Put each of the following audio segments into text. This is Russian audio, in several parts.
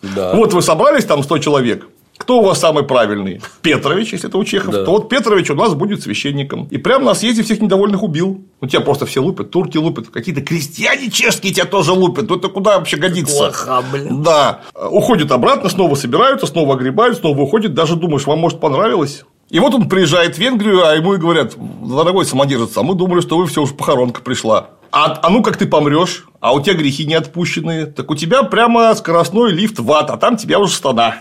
Да. Вот вы собрались там 100 человек. Кто у вас самый правильный? Петрович, если это у чехов, Да. то вот Петрович у нас будет священником. И прямо на съезде всех недовольных убил. Ну, тебя просто все лупят, турки лупят, какие-то крестьяне чешские тебя тоже лупят. Ну, это куда вообще годится? Плохо, блин. Да. Уходят обратно, снова собираются, снова огребают, снова уходят. Даже думаешь, вам, может, понравилось? И вот он приезжает в Венгрию, а ему и говорят: дорогой самодержец, а мы думали, что вы все уже похоронка пришла. А ну как ты помрешь, а у тебя грехи не отпущены, так у тебя прямо скоростной лифт в ад, а там тебя уже стана.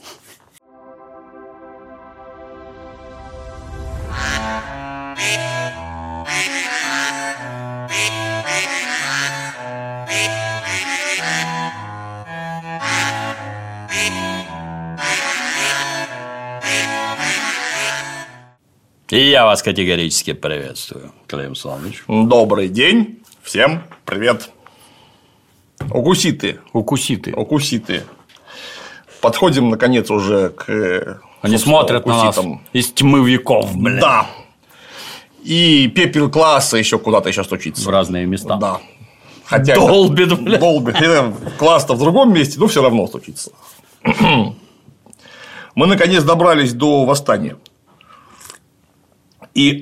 И я вас категорически приветствую, Клим Саныч. Добрый день, всем привет. Укуситы. Подходим, наконец, уже к... Они смотрят на нас из тьмы веков, блин. Да. И пепел класса еще куда-то сейчас стучится. В разные места. Да. Хотя долбит, блин. Долбит. Класс-то в другом месте, но все равно стучится. Мы, наконец, добрались до восстания. И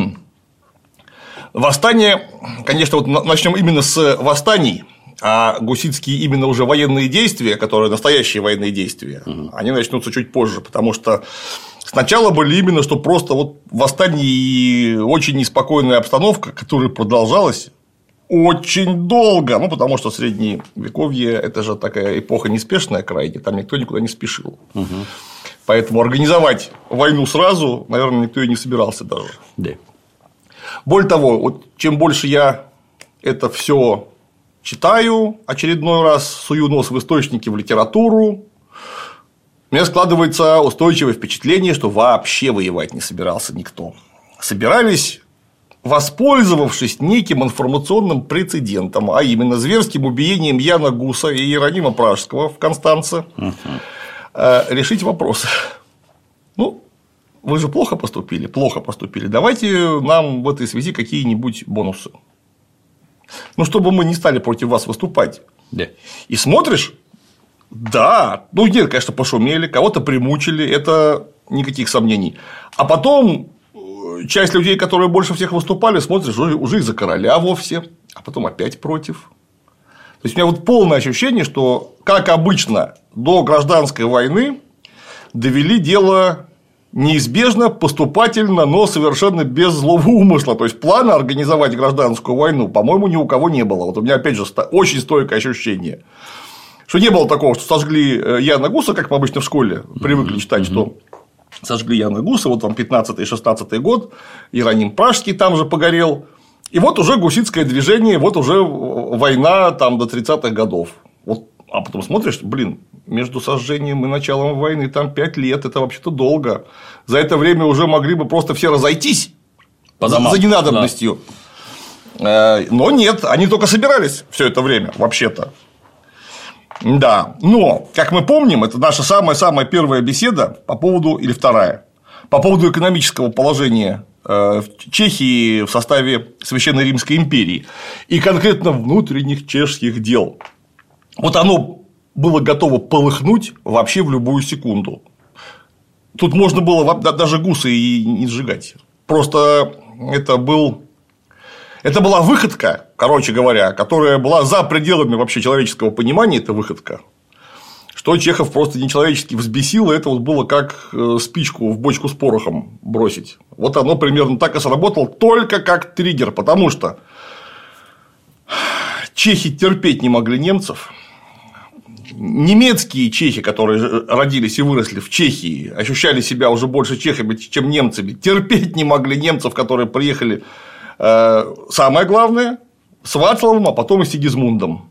восстание, конечно, вот начнем именно с восстаний, а гуситские именно уже военные действия, которые настоящие военные действия, они начнутся чуть позже, потому что сначала были именно, что просто вот восстание и очень неспокойная обстановка, которая продолжалась очень долго, ну, потому что Средневековье – это же такая эпоха неспешная крайне, там никто никуда не спешил. Поэтому организовать войну сразу, наверное, никто и не собирался даже. Да. Более того, вот чем больше я это все читаю, очередной раз сую нос в источники, в литературу, у меня складывается устойчивое впечатление, что вообще воевать не собирался никто. Собирались, воспользовавшись неким информационным прецедентом, а именно зверским убиением Яна Гуса и Иеронима Пражского в Констанце, решить вопрос. Ну, вы же плохо поступили. Давайте нам в этой связи какие-нибудь бонусы. Ну, чтобы мы не стали против вас выступать. Да. И смотришь, да, ну, нет, конечно, пошумели, кого-то примучили, это никаких сомнений. А потом часть людей, которые больше всех выступали, смотришь, уже из-за короля вовсе, а потом опять против. То есть у меня вот полное ощущение, что, как обычно, до гражданской войны довели дело неизбежно, поступательно, но совершенно без злого умысла. То есть плана организовать гражданскую войну, по-моему, ни у кого не было. Вот у меня, опять же, очень стойкое ощущение, что не было такого, что сожгли Яна Гуса, как мы обычно в школе привыкли читать, что сожгли Яна Гуса, вот вам 15-16 год, Иероним Пражский там же погорел. И вот уже гуситское движение, вот уже война там до 30-х годов. Вот, а потом смотришь, блин, между сожжением и началом войны там 5 лет, это вообще-то долго. За это время уже могли бы просто все разойтись за ненадобностью. Да. Но нет, они только собирались все это время, вообще-то. Да, но, как мы помним, это наша самая-самая первая беседа по поводу, или вторая, по поводу экономического положения в Чехии в составе Священной Римской империи и конкретно внутренних чешских дел. Вот оно было готово полыхнуть вообще в любую секунду. Тут можно было даже гусы и не сжигать. Просто это была выходка, короче говоря, которая была за пределами вообще человеческого понимания, эта выходка. Что Чехов просто нечеловечески взбесило, это вот было как спичку в бочку с порохом бросить. Вот оно примерно так и сработало, только как триггер, потому что чехи терпеть не могли немцев. Немецкие чехи, которые родились и выросли в Чехии, ощущали себя уже больше чехами, чем немцами, терпеть не могли немцев, которые приехали, самое главное, с Вацлавом, а потом и с Сигизмундом.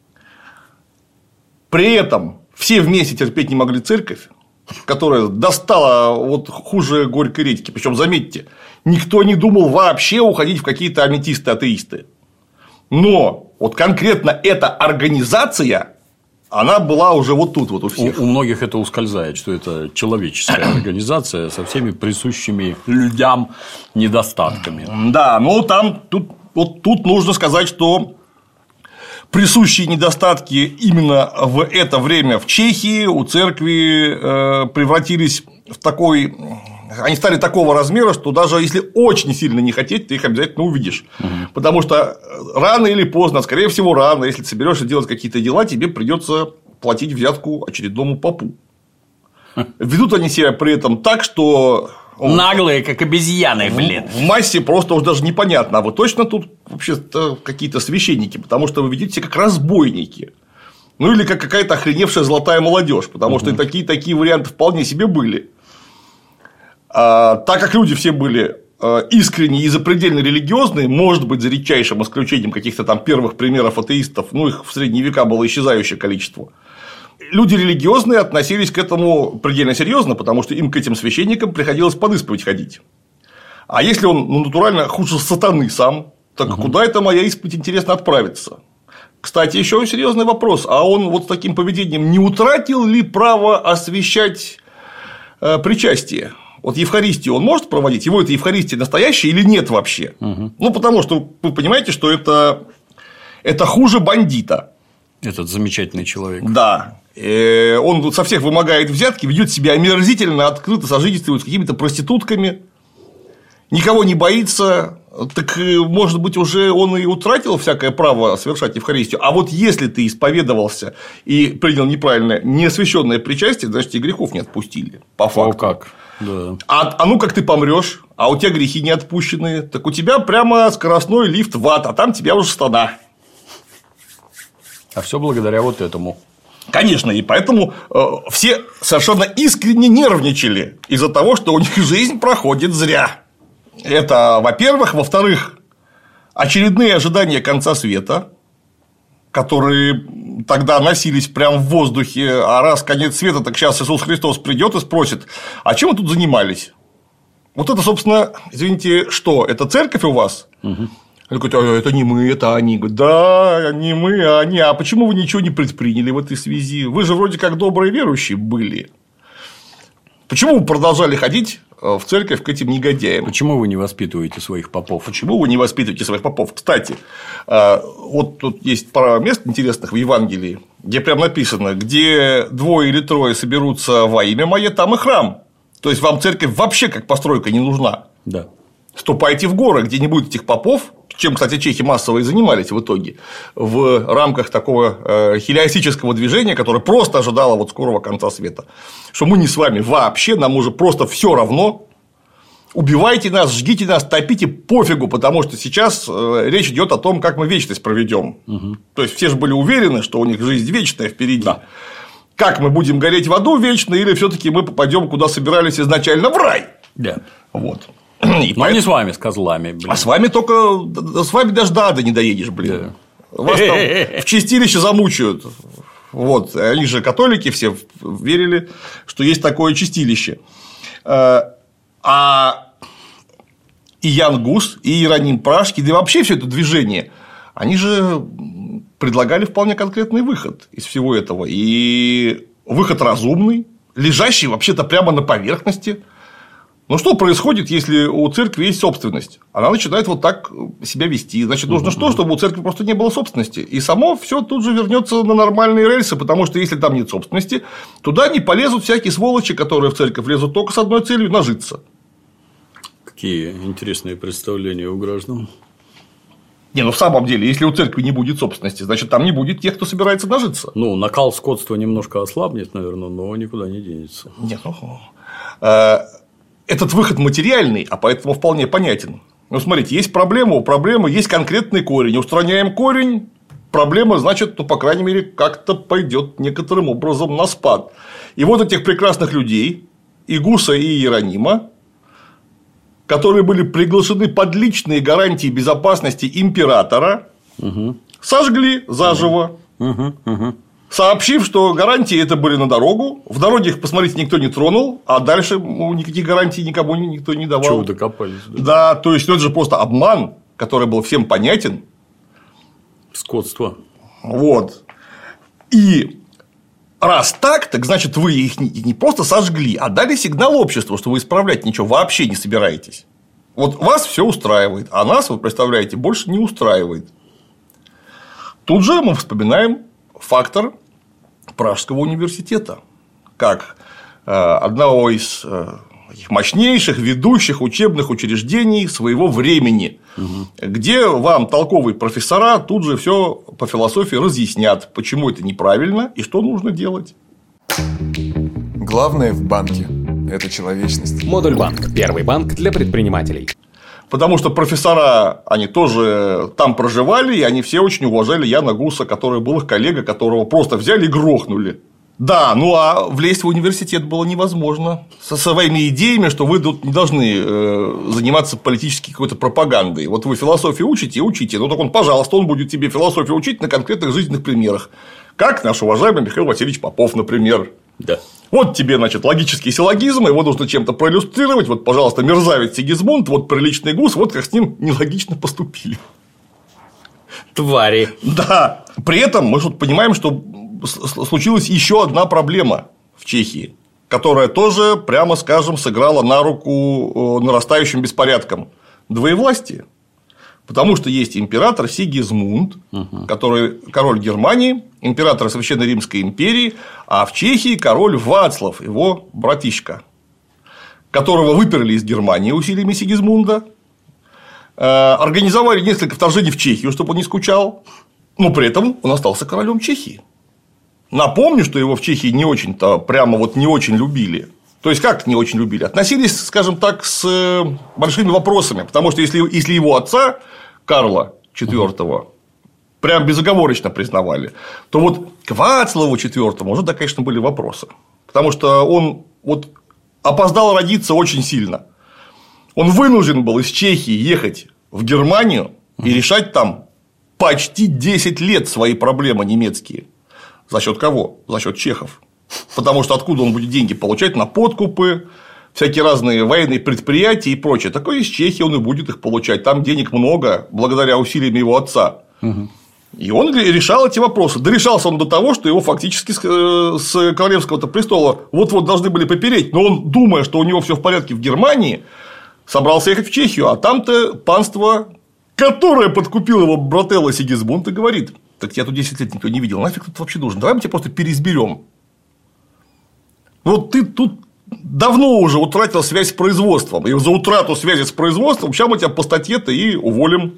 При этом все вместе терпеть не могли церковь, которая достала вот хуже горькой редьки. Причем, заметьте, никто не думал вообще уходить в какие-то аметисты, атеисты. Но вот конкретно эта организация, она была уже вот тут вот у всех. У многих это ускользает, что это человеческая организация со всеми присущими людям недостатками. Да, но тут нужно сказать, что присущие недостатки именно в это время в Чехии у церкви превратились в такой… Они стали такого размера, что даже если очень сильно не хотеть, ты их обязательно увидишь. Потому что рано или поздно, скорее всего, рано, если ты соберешься делать какие-то дела, тебе придется платить взятку очередному попу. Ведут они себя при этом так, что… Наглые, как обезьяны, блин. В массе просто уже даже непонятно, а вы точно тут вообще-то какие-то священники, потому что вы ведете себя как разбойники. Ну или как какая-то охреневшая золотая молодежь, потому что и такие варианты вполне себе были. Так как люди все были искренне и запредельно религиозные, может быть, за редчайшим исключением каких-то там первых примеров атеистов, ну их в средние века было исчезающее количество. Люди религиозные относились к этому предельно серьезно, потому что им к этим священникам приходилось под исповедь ходить. А если он натурально хуже сатаны сам, так куда это моя исповедь, интересно, отправится? Кстати, еще серьезный вопрос: а он вот с таким поведением не утратил ли право освящать причастие? Вот Евхаристию он может проводить? Его это Евхаристия настоящая или нет вообще? Ну, потому что вы понимаете, что это хуже бандита. Этот замечательный человек. Да. Он со всех вымогает взятки, ведет себя омерзительно, открыто сожительствует с какими-то проститутками, никого не боится. Так, может быть, уже он и утратил всякое право совершать Евхаристию. А вот если ты исповедовался и принял неправильное, неосвященное причастие, значит, тебе грехов не отпустили. По факту. О, как? Да. А ну как ты помрешь, а у тебя грехи не отпущены, так у тебя прямо скоростной лифт в ад, а там тебя уже стана. А все благодаря вот этому. Конечно, и поэтому все совершенно искренне нервничали из-за того, что у них жизнь проходит зря. Это, во-первых. Во-вторых, очередные ожидания конца света, которые тогда носились прямо в воздухе, а раз конец света, так сейчас Иисус Христос придет и спросит: а чем вы тут занимались? Вот это, собственно, извините, что? Это церковь у вас? Они говорят: это не мы, это они. Говорят: да, не мы, а они. А почему вы ничего не предприняли в этой связи? Вы же вроде как добрые верующие были. Почему вы продолжали ходить в церковь к этим негодяям? Почему вы не воспитываете своих попов? Почему вы не воспитываете своих попов? Кстати, вот тут есть пара мест интересных в Евангелии, где прям написано: где 2 или 3 соберутся во имя мое, там и храм. То есть вам церковь вообще как постройка не нужна. Да. Ступайте в горы, где не будет этих попов, чем, кстати, чехи массово и занимались в итоге, в рамках такого хилиастического движения, которое просто ожидало вот скорого конца света. Что мы не с вами вообще, нам уже просто все равно. Убивайте нас, жгите нас, топите, пофигу, потому что сейчас речь идет о том, как мы вечность проведем. То есть все же были уверены, что у них жизнь вечная впереди. Да. Как мы будем гореть в аду вечно, или все-таки мы попадем куда собирались изначально, в рай? Да. Вот. Но не с вами, с козлами, блин. А с вами только. С вами даже до ада не доедешь, блин. Да. Вас там в чистилище замучают. Вот. Они же католики все верили, что есть такое чистилище. А и Ян Гус, и Иероним Пражский, да и вообще все это движение, они же предлагали вполне конкретный выход из всего этого. И выход разумный, лежащий вообще-то прямо на поверхности. Ну, что происходит, если у церкви есть собственность? Она начинает вот так себя вести. Значит, нужно что? Чтобы у церкви просто не было собственности. И само все тут же вернется на нормальные рельсы, потому что если там нет собственности, туда не полезут всякие сволочи, которые в церковь лезут только с одной целью – нажиться. Какие интересные представления у граждан. Не, ну в самом деле, если у церкви не будет собственности, значит, там не будет тех, кто собирается нажиться. Ну, накал скотства немножко ослабнет, наверное, но никуда не денется. Нет, этот выход материальный, а поэтому вполне понятен. Ну, смотрите, есть проблема, у проблемы есть конкретный корень. Устраняем корень, проблема, значит, ну, по крайней мере, как-то пойдет некоторым образом на спад. И вот этих прекрасных людей, и Гуса, и Иеронима, которые были приглашены под личные гарантии безопасности императора, сожгли заживо. Сообщив, что гарантии это были на дорогу, в дороге их, посмотрите, никто не тронул, а дальше никаких гарантий никому никто не давал. Чего вы докопались? Да, то есть, это же просто обман, который был всем понятен. Скотство. Вот. И раз так, значит, вы их не просто сожгли, а дали сигнал обществу, что вы исправлять ничего вообще не собираетесь. Вот вас все устраивает, а нас, вы представляете, больше не устраивает. Тут же мы вспоминаем фактор Пражского университета как одного из мощнейших ведущих учебных учреждений своего времени, где вам толковые профессора тут же все по философии разъяснят, почему это неправильно и что нужно делать. Главное в банке – это человечность. Модульбанк – первый банк для предпринимателей. Потому что профессора, они тоже там проживали, и они все очень уважали Яна Гуса, который был их коллега, которого просто взяли и грохнули. Да, ну а влезть в университет было невозможно. Со своими идеями, что вы тут не должны заниматься политической какой-то пропагандой. Вот вы философию учите. Ну так он, пожалуйста, он будет тебе философию учить на конкретных жизненных примерах. Как наш уважаемый Михаил Васильевич Попов, например. Да. Вот тебе, значит, логический силлогизм, его нужно чем-то проиллюстрировать. Вот, пожалуйста, мерзавец Сигизмунд, вот приличный гус, вот как с ним нелогично поступили. Твари. Да. При этом мы тут понимаем, что случилась еще одна проблема в Чехии, которая тоже, прямо скажем, сыграла на руку нарастающим беспорядкам. Двоевластие. Потому что есть император Сигизмунд, который король Германии, император Священной Римской империи, а в Чехии король Вацлав, его братишка, которого выперли из Германии усилиями Сигизмунда, организовали несколько вторжений в Чехию, чтобы он не скучал, но при этом он остался королем Чехии. Напомню, что его в Чехии не очень-то, прямо вот не очень любили. То есть, как не очень любили? Относились, скажем так, с большими вопросами. Потому что если его отца, Карла IV, прям безоговорочно признавали, то вот к Вацлаву IV уже, да, конечно, были вопросы. Потому что он вот опоздал родиться очень сильно. Он вынужден был из Чехии ехать в Германию и решать там почти 10 лет свои проблемы немецкие. За счет кого? За счет чехов. Потому что откуда он будет деньги получать на подкупы, всякие разные военные предприятия и прочее. Такое из Чехии он и будет их получать. Там денег много, благодаря усилиям его отца. И он решал эти вопросы. Дорешался он до того, что его фактически с королевского престола вот-вот должны были попереть. Но он, думая, что у него все в порядке в Германии, собрался ехать в Чехию. А там-то панство, которое подкупило его брателло Сигизмунд, и говорит: так я тут 10 лет никто не видел, нафиг тут вообще нужен, давай мы тебя просто переизберем. Вот ты тут давно уже утратил связь с производством, и за утрату связи с производством сейчас мы тебя по статье-то и уволим.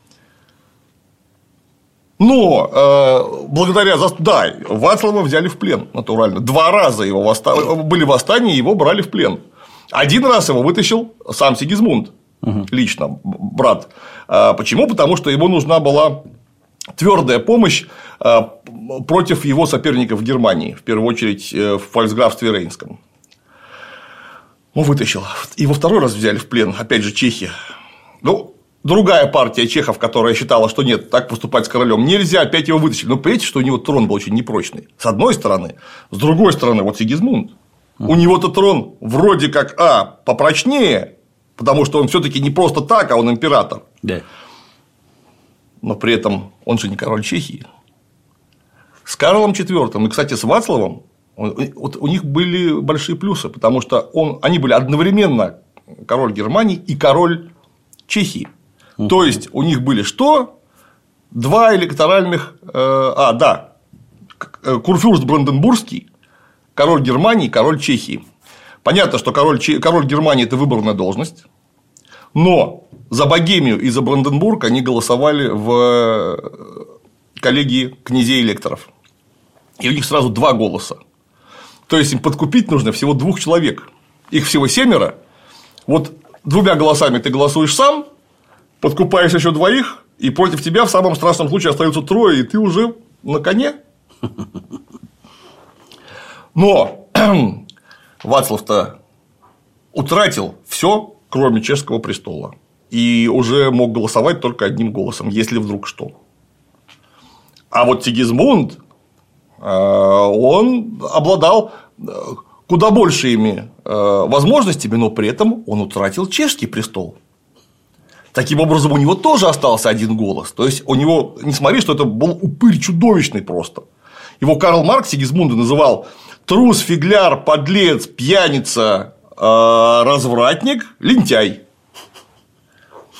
Но благодаря да, Вацлава взяли в плен, натурально. 2 раза были восстания, его брали в плен. 1 раз его вытащил сам Сигизмунд лично, брат. Почему? Потому что ему нужна была твердая помощь против его соперников в Германии, в первую очередь в фальцграфстве Рейнском. Он вытащил. И во 2-й раз взяли в плен, опять же, чехи. Ну, другая партия чехов, которая считала, что нет, так поступать с королем нельзя, опять его вытащили. Но понимаете, что у него трон был очень непрочный. С одной стороны. С другой стороны, вот Сигизмунд. У него-то трон вроде как попрочнее, потому что он все-таки не просто так, а он император. Да. Но при этом он же не король Чехии. С Карлом IV и, кстати, с Вацлавом у них были большие плюсы, потому что они были одновременно король Германии и король Чехии. То есть у них были что? 2 электоральных. Курфюрст Бранденбургский, король Германии и король Чехии. Понятно, что король Германии – это выборная должность. Но за Богемию и за Бранденбург они голосовали в коллегии князей-электоров. И у них сразу 2 голоса. То есть им подкупить нужно всего 2 человек. Их всего 7. Вот 2 голосами ты голосуешь сам, подкупаешь еще 2, и против тебя в самом страшном случае остаются 3, и ты уже на коне. Но Вацлав-то утратил все, кроме чешского престола. И уже мог голосовать только 1 голосом, если вдруг что. А вот Сигизмунд, он обладал куда большими возможностями, но при этом он утратил чешский престол. Таким образом, у него тоже остался 1 голос. То есть, у него, не смотри, что это был упырь чудовищный просто. Его Карл Маркс Сигизмунда называл трус, фигляр, подлец, пьяница, развратник, лентяй.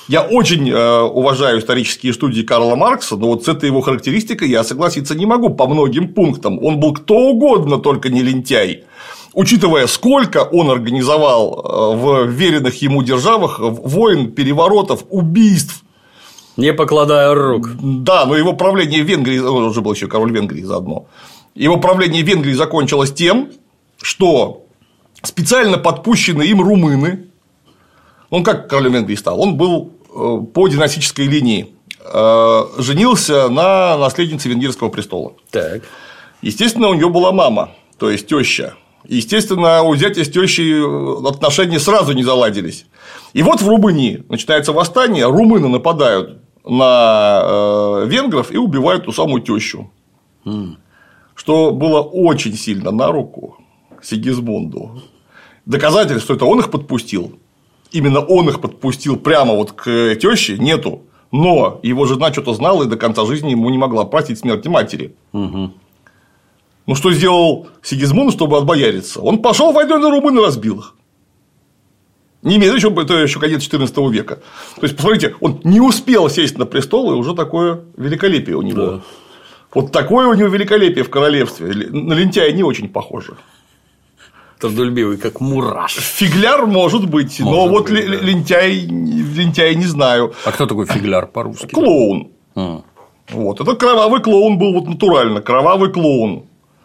Я очень уважаю исторические студии Карла Маркса, но вот с этой его характеристикой я согласиться не могу по многим пунктам. Он был кто угодно, только не лентяй. Учитывая, сколько он организовал в веренных ему державах войн, переворотов, убийств. Не покладая рук. Да, но его правление в Венгрии, он уже был еще король Венгрии заодно, его правление в Венгрии закончилось тем, что специально подпущенные им румыны, он как королем Венгрии стал, он был по династической линии, женился на наследнице венгерского престола. Так. Естественно, у нее была мама, то есть теща. Естественно, у зятя с тещей отношения сразу не заладились. И вот в Румынии начинается восстание, румыны нападают на венгров и убивают ту самую тещу. Что было очень сильно на руку Сигизмунду. Доказательств, что это он их подпустил, именно он их подпустил прямо вот к теще, нету. Но его жена что-то знала и до конца жизни ему не могла простить смерти матери. Ну, что сделал Сигизмунд, чтобы отбояриться? Он пошел войной на румын и разбил их. Немедленно, это еще конец XIV века. То есть, посмотрите, он не успел сесть на престол, и уже такое великолепие у него. Да. Вот такое у него великолепие в королевстве. На лентяя не очень похоже. Трудолюбивый, как мураш. Фигляр может быть, но вот да. лентяй не знаю. А кто такой фигляр по-русски? Клоун. Вот. Это кровавый клоун был вот натурально. Кровавый клоун.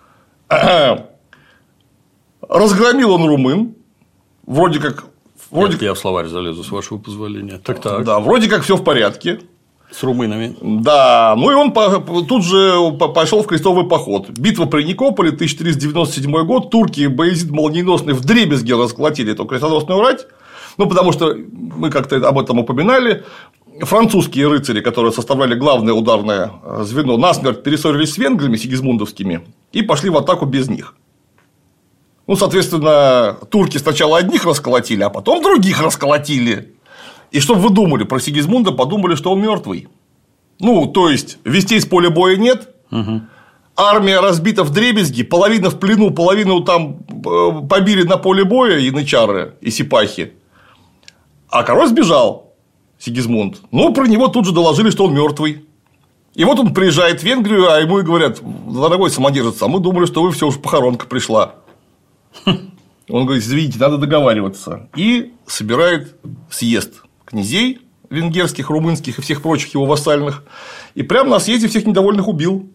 Разгромил он румын. Вроде как. Я в словарь залезу, с вашего позволения. Так. Да, вроде как все в порядке. С румынами. Да, ну и он тут же пошел в крестовый поход. Битва при Никополе, 1497 год. Турки Баязид Молниеносный вдребезги расколотили эту крестоносную рать. Ну, потому что мы как-то об этом упоминали. Французские рыцари, которые составляли главное ударное звено, насмерть перессорились с венграми сигизмундовскими и пошли в атаку без них. Ну, соответственно, турки сначала одних расколотили, а потом других расколотили. И что вы думали про Сигизмунда, подумали, что он мертвый. Ну, то есть, вестей с поля боя нет, армия разбита вдребезги, половина в плену, половину там побили на поле боя янычары и сипахи. А король сбежал, Сигизмунд. Ну, про него тут же доложили, что он мертвый. И вот он приезжает в Венгрию, а ему и говорят: дорогой самодержец, а мы думали, что вы все уже похоронка пришла. Он говорит: извините, надо договариваться. И собирает съезд князей венгерских, румынских и всех прочих его вассальных. И прямо на съезде всех недовольных убил.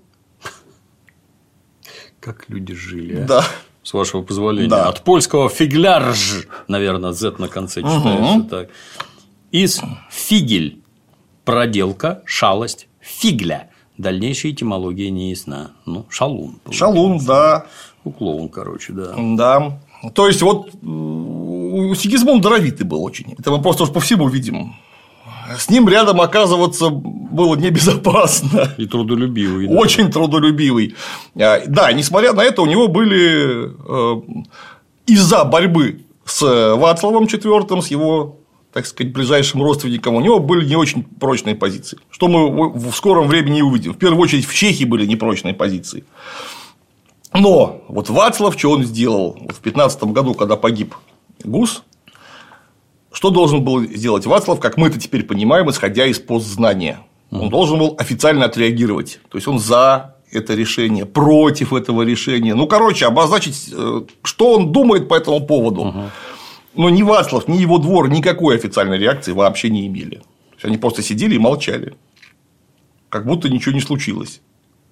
Как люди жили. Да. С вашего позволения. Да. От польского фиглярж, наверное, Z на конце читается так. Из фигель – проделка, шалость, фигля. Дальнейшая этимология не ясна. Ну, шалун. Шалун, да. Клоун, короче, да. Да. То есть, вот у Сигизмунда даровитый был очень. Это мы просто уж по всему видим. С ним рядом оказываться было небезопасно. И трудолюбивый. Да. Очень трудолюбивый. Да, несмотря на это, у него были из-за борьбы с Вацлавом IV, с его, так сказать, ближайшим родственником, у него были не очень прочные позиции. Что мы в скором времени увидим. В первую очередь, в Чехии были непрочные позиции. Но вот Вацлав, что он сделал вот в 15 году, когда погиб Гус, что должен был сделать Вацлав, как мы это теперь понимаем, исходя из постзнания? Он должен был официально отреагировать. То есть, он за это решение, против этого решения. Ну, короче, обозначить, что он думает по этому поводу. Но ни Вацлав, ни его двор никакой официальной реакции вообще не имели. То есть, они просто сидели и молчали. Как будто ничего не случилось.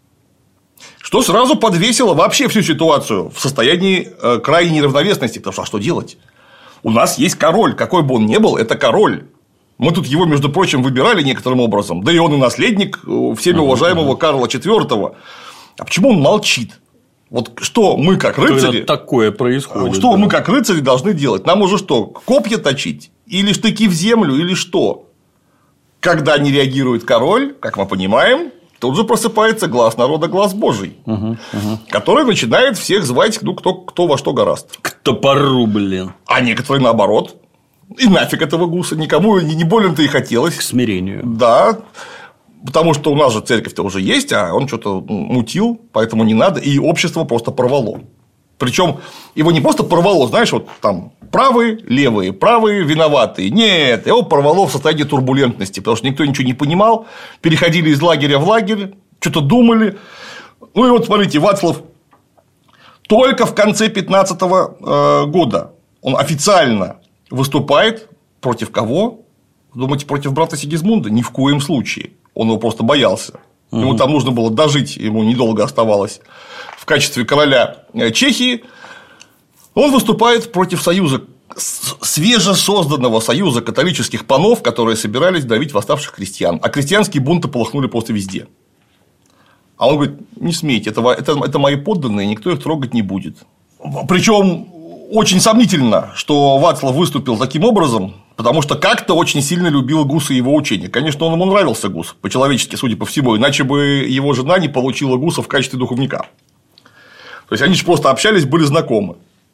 Что сразу подвесило вообще всю ситуацию в состоянии крайней неравновесности. Потому что, а что делать? У нас есть король, какой бы он ни был, это король. Мы тут его, между прочим, выбирали некоторым образом. Да и он и наследник всеми уважаемого Карла IV. А почему он молчит? Вот что мы, как рыцари. Такое происходит. Что мы, как рыцари, должны делать? Нам уже что, копья точить? Или штыки в землю, или что? Когда не реагирует король, как мы понимаем, тут же просыпается глаз народа, глаз Божий, который начинает всех звать, ну, кто во что горазд. К топору, блин. А некоторые наоборот. И нафиг этого Гуса. Никому не больно-то и хотелось. К смирению. Да. Потому что у нас же церковь-то уже есть, а он что-то мутил, поэтому не надо. И общество просто порвало. Причем его не просто порвало, знаешь, вот там правые, виноватые. Нет, его порвало в состоянии турбулентности, потому что никто ничего не понимал, переходили из лагеря в лагерь, что-то думали. Ну и вот смотрите, Вацлав только в конце 15 года он официально выступает против кого? Думаете, против брата Сигизмунда? Ни в коем случае. Он его просто боялся. Ему там нужно было дожить, ему недолго оставалось в качестве короля Чехии. Он выступает против союза, свежесозданного союза католических панов, которые собирались давить восставших крестьян. А крестьянские бунты полыхнули просто везде. А он говорит: не смейте, это мои подданные, никто их трогать не будет. Причем очень сомнительно, что Вацлав выступил таким образом, потому что как-то очень сильно любил Гус и его учение. Конечно, он ему нравился, Гус, по-человечески, судя по всему, иначе бы его жена не получила Гуса в качестве духовника. То есть они же просто общались, были знакомы.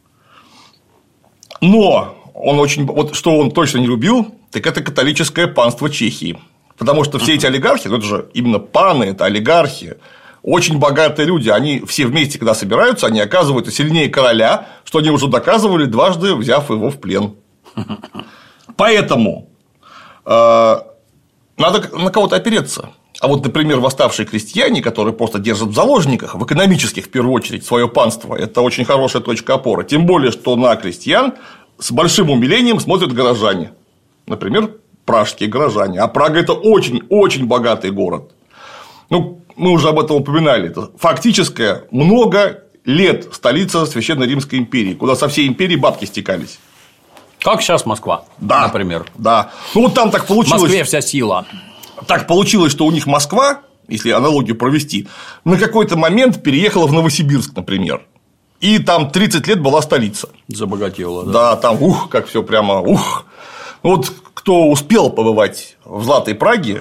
Но вот что он точно не любил, так это католическое панство Чехии. Потому что все эти олигархи, ну это же именно паны, это олигархи, очень богатые люди, они все вместе, когда собираются, они оказываются сильнее короля, что они уже доказывали, дважды взяв его в плен. Поэтому надо на кого-то опереться. А вот, например, восставшие крестьяне, которые просто держат в заложниках, в экономических, в первую очередь, свое панство, это очень хорошая точка опоры. Тем более, что на крестьян с большим умилением смотрят горожане. Например, пражские горожане. А Прага – это очень-очень богатый город. Ну, мы уже об этом упоминали. Это фактическая много лет столица Священной Римской империи, куда со всей империи бабки стекались. Как сейчас Москва, да, например. Да. Ну, вот там так получилось. В Москве вся сила. Так получилось, что у них Москва, если аналогию провести, на какой-то момент переехала в Новосибирск, например. И там 30 лет была столица. Забогатела, да. Да, там как все прямо Вот кто успел побывать в Златой Праге,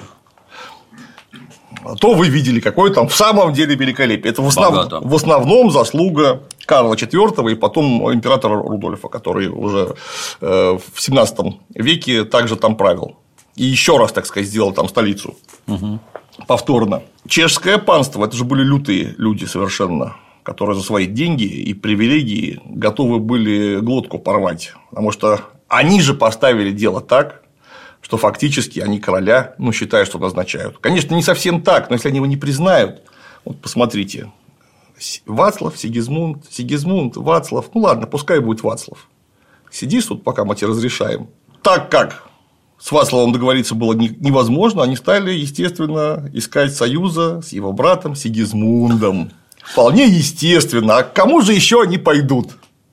то вы видели, какое там в самом деле великолепие. Это в основном заслуга Карла IV и потом императора Рудольфа, который уже в 17 веке также там правил. И еще раз, так сказать, сделал там столицу. Повторно. Чешское панство – это же были лютые люди совершенно, которые за свои деньги и привилегии готовы были глотку порвать. Потому что они же поставили дело так, что фактически они короля, считают, что назначают. Конечно, не совсем так, но если они его не признают, вот посмотрите, Вацлав, Сигизмунд, Вацлав, ну ладно, пускай будет Вацлав. Сидишь тут, пока мы тебе разрешаем. Так как с Вацлавом договориться было невозможно, они стали, естественно, искать союза с его братом Сигизмундом. Вполне естественно. А к кому же еще они пойдут?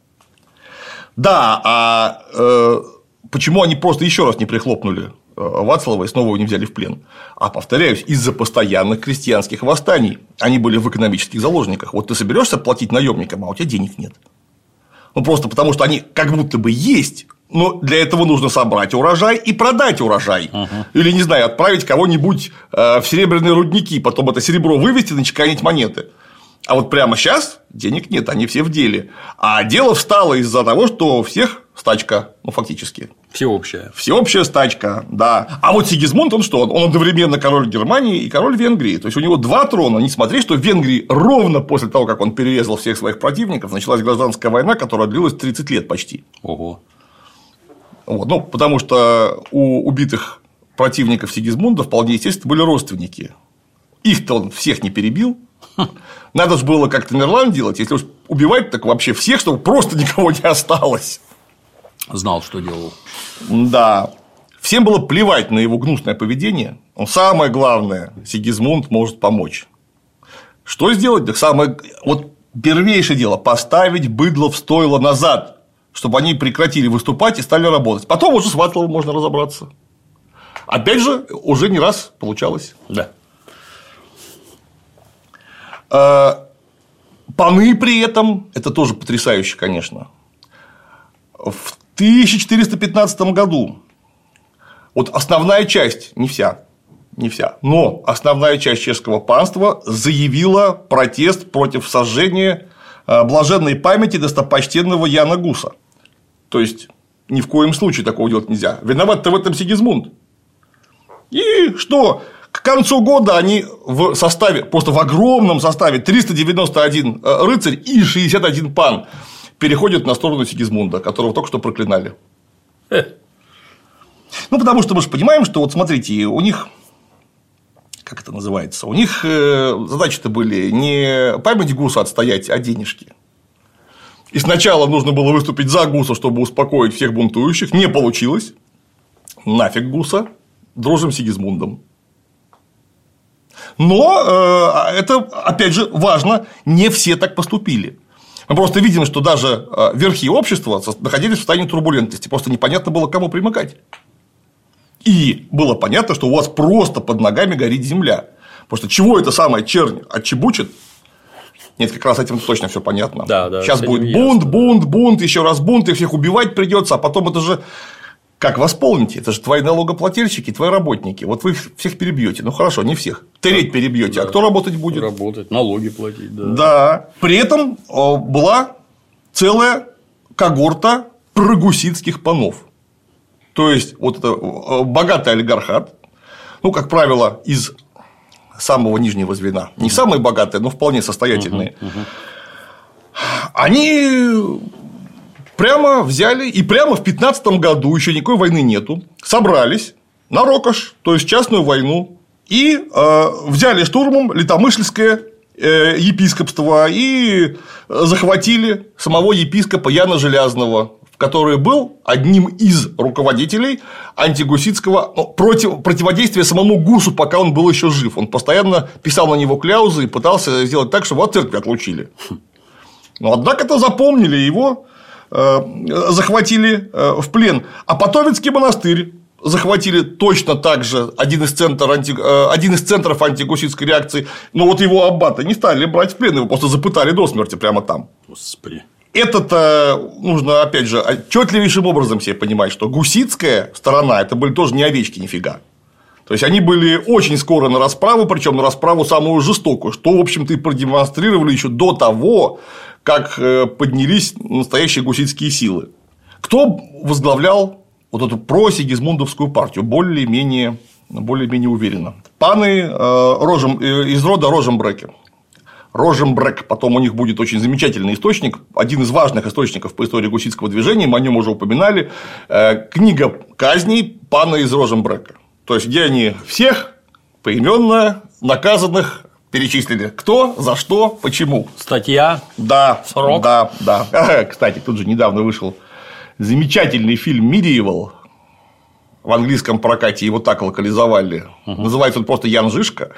Да, почему они просто еще раз не прихлопнули Вацлава и снова его не взяли в плен? А, повторяюсь, из-за постоянных крестьянских восстаний. Они были в экономических заложниках. Вот ты соберешься платить наемникам, а у тебя денег нет. Ну, просто потому, что они как будто бы есть, но для этого нужно собрать урожай и продать урожай. Или, не знаю, отправить кого-нибудь в серебряные рудники, потом это серебро вывести и начеканить монеты. А вот прямо сейчас денег нет, они все в деле. А дело встало из-за того, что у всех стачка, фактически. Всеобщая. Всеобщая стачка, да. А вот Сигизмунд, он что? Он одновременно король Германии и король Венгрии. То есть у него два трона. Не смотри, что в Венгрии ровно после того, как он перерезал всех своих противников, началась гражданская война, которая длилась 30 лет почти. Ого. Вот, потому что у убитых противников Сигизмунда вполне естественно были родственники. Их-то он всех не перебил. Надо же было как-то Тамерлан делать, если уж убивать, так вообще всех, чтобы просто никого не осталось. Знал, что делал. Да. Всем было плевать на его гнусное поведение. Но самое главное, Сигизмунд может помочь. Что сделать? Вот первейшее дело – поставить быдло в стойло назад, чтобы они прекратили выступать и стали работать. Потом уже с Вацлавом можно разобраться. Опять же, уже не раз получалось. Да. Паны при этом, это тоже потрясающе, конечно, в 1415 году вот основная часть, не вся, но основная часть чешского панства заявила протест против сожжения блаженной памяти достопочтенного Яна Гуса. То есть ни в коем случае такого делать нельзя. Виноват-то в этом Сигизмунд. И что? К концу года они в составе, просто в огромном составе 391 рыцарь и 61 пан переходят на сторону Сигизмунда, которого только что проклинали. Ну, потому что мы же понимаем, что вот смотрите, у них, как это называется, у них задачи-то были не память гуса отстоять, а денежки. И сначала нужно было выступить за гуса, чтобы успокоить всех бунтующих, не получилось. Нафиг гуса, дружим с Сигизмундом. Но это, опять же, важно, не все так поступили. Мы просто видим, что даже верхи общества находились в состоянии турбулентности, просто непонятно было, к кому примыкать. И было понятно, что у вас просто под ногами горит земля. Потому что чего эта самая чернь отчебучит? Нет, как раз этим точно все понятно. Да, сейчас будет бунт, еще раз бунт, и всех убивать придется, а потом это же. Как восполните? Это же твои налогоплательщики, твои работники. Вот вы их всех перебьете. Ну хорошо, не всех. Треть перебьете. Да. А кто работать будет? Работать, налоги платить, да. Да. При этом была целая когорта прогуситских панов. То есть, вот это богатый олигархат, ну, как правило, из самого нижнего звена. Не самые богатые, но вполне состоятельные. Они прямо взяли и прямо в 15 году, еще никакой войны нету, собрались на рокош, то есть частную войну, и взяли штурмом Литомышльское епископство и захватили самого епископа Яна Желязного, который был одним из руководителей антигуситского противодействия самому гусу, пока он был еще жив. Он постоянно писал на него кляузы и пытался сделать так, чтобы от церкви отлучили. Но однако-то запомнили его. Захватили в плен. А Потовицкий монастырь захватили точно так же, один из центров антигуситской реакции. Но вот его аббата не стали брать в плен, его просто запытали до смерти прямо там. Господи. Это-то нужно, опять же, отчетливейшим образом себе понимать, что гуситская сторона это были тоже не овечки нифига. То есть они были очень скоро на расправу, причем на расправу самую жестокую, что, в общем-то, и продемонстрировали еще до того, как поднялись настоящие гуситские силы. Кто возглавлял вот эту просигизмундовскую партию более-менее уверенно? Паны из рода Рожембреки. Рожембрек, потом у них будет очень замечательный источник, один из важных источников по истории гуситского движения, мы о нем уже упоминали, книга казней пана из Рожембрека. То есть, где они всех поименно наказанных перечислили. Кто, за что, почему. Статья. Да. Срок. Да. Кстати, тут же недавно вышел замечательный фильм «Medieval». В английском прокате его так локализовали. Называется он просто «Ян Жишка».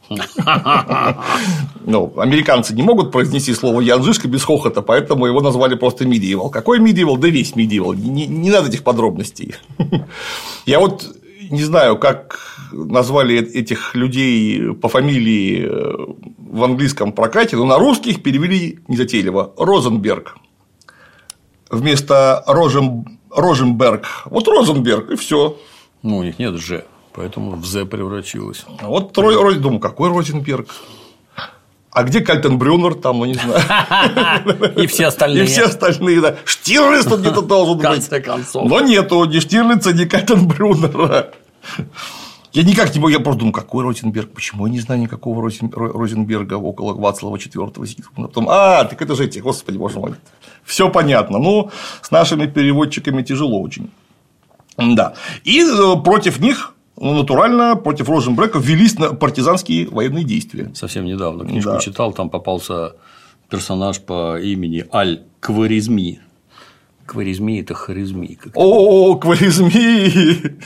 Ну, американцы не могут произнести слово «Ян Жишка» без хохота, поэтому его назвали просто «Medieval». Какой Medieval? Да весь Medieval. Не надо этих подробностей. Я вот не знаю, как назвали этих людей по фамилии в английском прокате, но на русский их перевели незатейливо. Розенберг. Вместо Рожемберг. Вот Розенберг, и все. Ну, у них нет «Ж», поэтому в «З» превратилось. Вот думаю, какой Розенберг? А где Кальтенбрюнер там, ну не знаю. И все остальные. И все остальные, да. Штирлиц тут где-то должен быть. В конце концов. Но нету ни Штирлица, ни Кальтенбрюнера. Я никак не могу, я просто думаю, какой Розенберг, почему я не знаю никакого Розенберга около Вацлава IV. Потом, так это же эти, господи, боже мой. Все понятно. Ну, с нашими переводчиками тяжело очень. Да. И против них. Натурально против Рожембрека велись партизанские военные действия. Совсем недавно книжку читал, там попался персонаж по имени Аль-Кваризми. Кваризми – это харизми. О, Кваризми!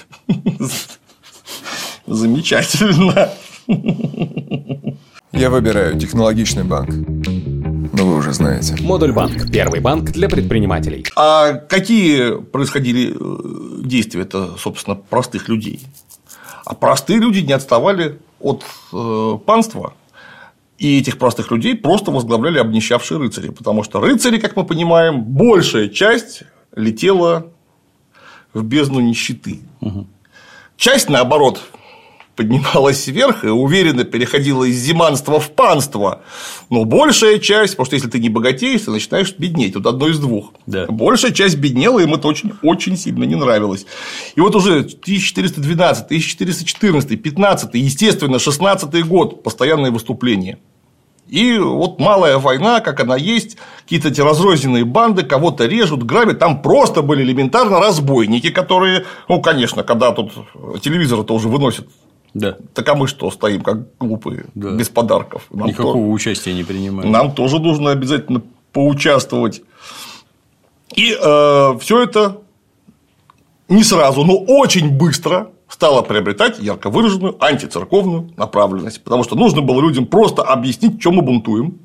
Замечательно. Я выбираю технологичный банк. Но вы уже знаете. Модуль банк. Первый банк для предпринимателей. А какие происходили действия-то, собственно, простых людей? А простые люди не отставали от панства. И этих простых людей просто возглавляли обнищавшие рыцари. Потому что рыцари, как мы понимаем, большая часть летела в бездну нищеты. Часть, наоборот, поднималась вверх и уверенно переходила из зиманства в панство. Но большая часть, потому что если ты не богатеешь, ты начинаешь беднеть. Вот одно из двух. Да. Большая часть беднела, им это очень, очень сильно не нравилось. И вот уже 1412, 1414, 15, естественно, 16 год постоянные выступления. И вот малая война, как она есть, какие-то эти разрозненные банды, кого-то режут, грабят, там просто были элементарно разбойники, которые, ну, конечно, когда тут телевизор-то уже выносят, Да. так а мы что, стоим как глупые, Да. без подарков. Никакого участия не принимаем. Нам тоже нужно обязательно поучаствовать. И все это не сразу, но очень быстро стало приобретать ярко выраженную антицерковную направленность, потому что нужно было людям просто объяснить, чем мы бунтуем.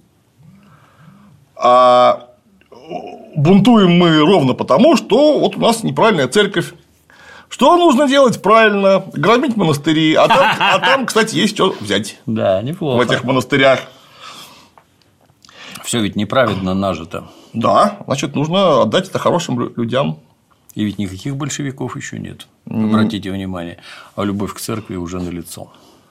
А бунтуем мы ровно потому, что вот у нас неправильная церковь. Что нужно делать правильно? Громить монастыри, а там, кстати, есть что взять Да, неплохо. в этих монастырях. Все ведь неправедно нажито. Да, значит, нужно отдать это хорошим людям. И ведь никаких большевиков еще нет. Обратите внимание, а любовь к церкви уже налицо.